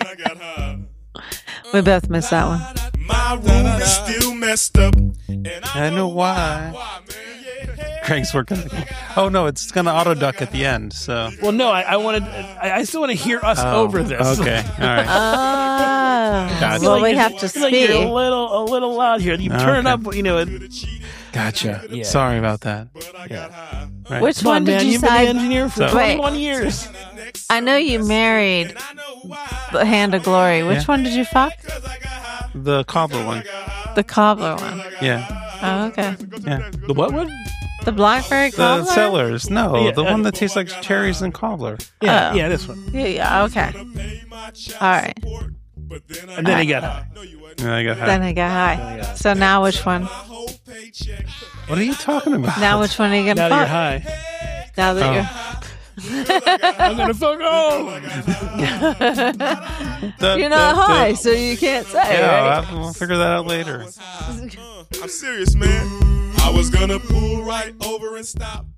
We both missed that one.
My room is still messed up.
I know why. Craig's working. Oh, no, it's going to auto duck at the end, so.
Well, no, I, I wanted I, I still want to hear us
Oh,
over this.
Okay, all right.
Oh,
Gotcha.
Feel
well,
like
we
you're-
have to
feel like you're a
speak.
little a little loud here. You turn
Okay.
up, you know. It,
Gotcha.
Yeah.
Sorry about that.
yeah.
Right.
Which
Come on,
one did
man,
you
you've been the
say?
engineer for
So-
twenty-one years.
I know you married the Hand of Glory. Which
Yeah.
one did you fuck?
The cobbler one.
The cobbler one.
Yeah.
Oh, okay.
Yeah.
The what one?
The blackberry
The
cobbler.
Cellars. No,
Yeah,
the
uh,
one that tastes like cherries and cobbler.
Yeah,
Oh.
yeah, this one.
Yeah, yeah. Okay. All right.
And then he got high.
And I got high.
Then I got high. So now which one?
What are you talking about?
Now which one are you
Now
gonna
that you're
fuck?
high,
Now that
Oh.
you're
I'm gonna fuck all.
Da-
you're
da-
not
da-
high, so you can't say.
Yeah,
right?
I'll- we'll figure that out later.
I'm serious, man. I was gonna pull right over and stop.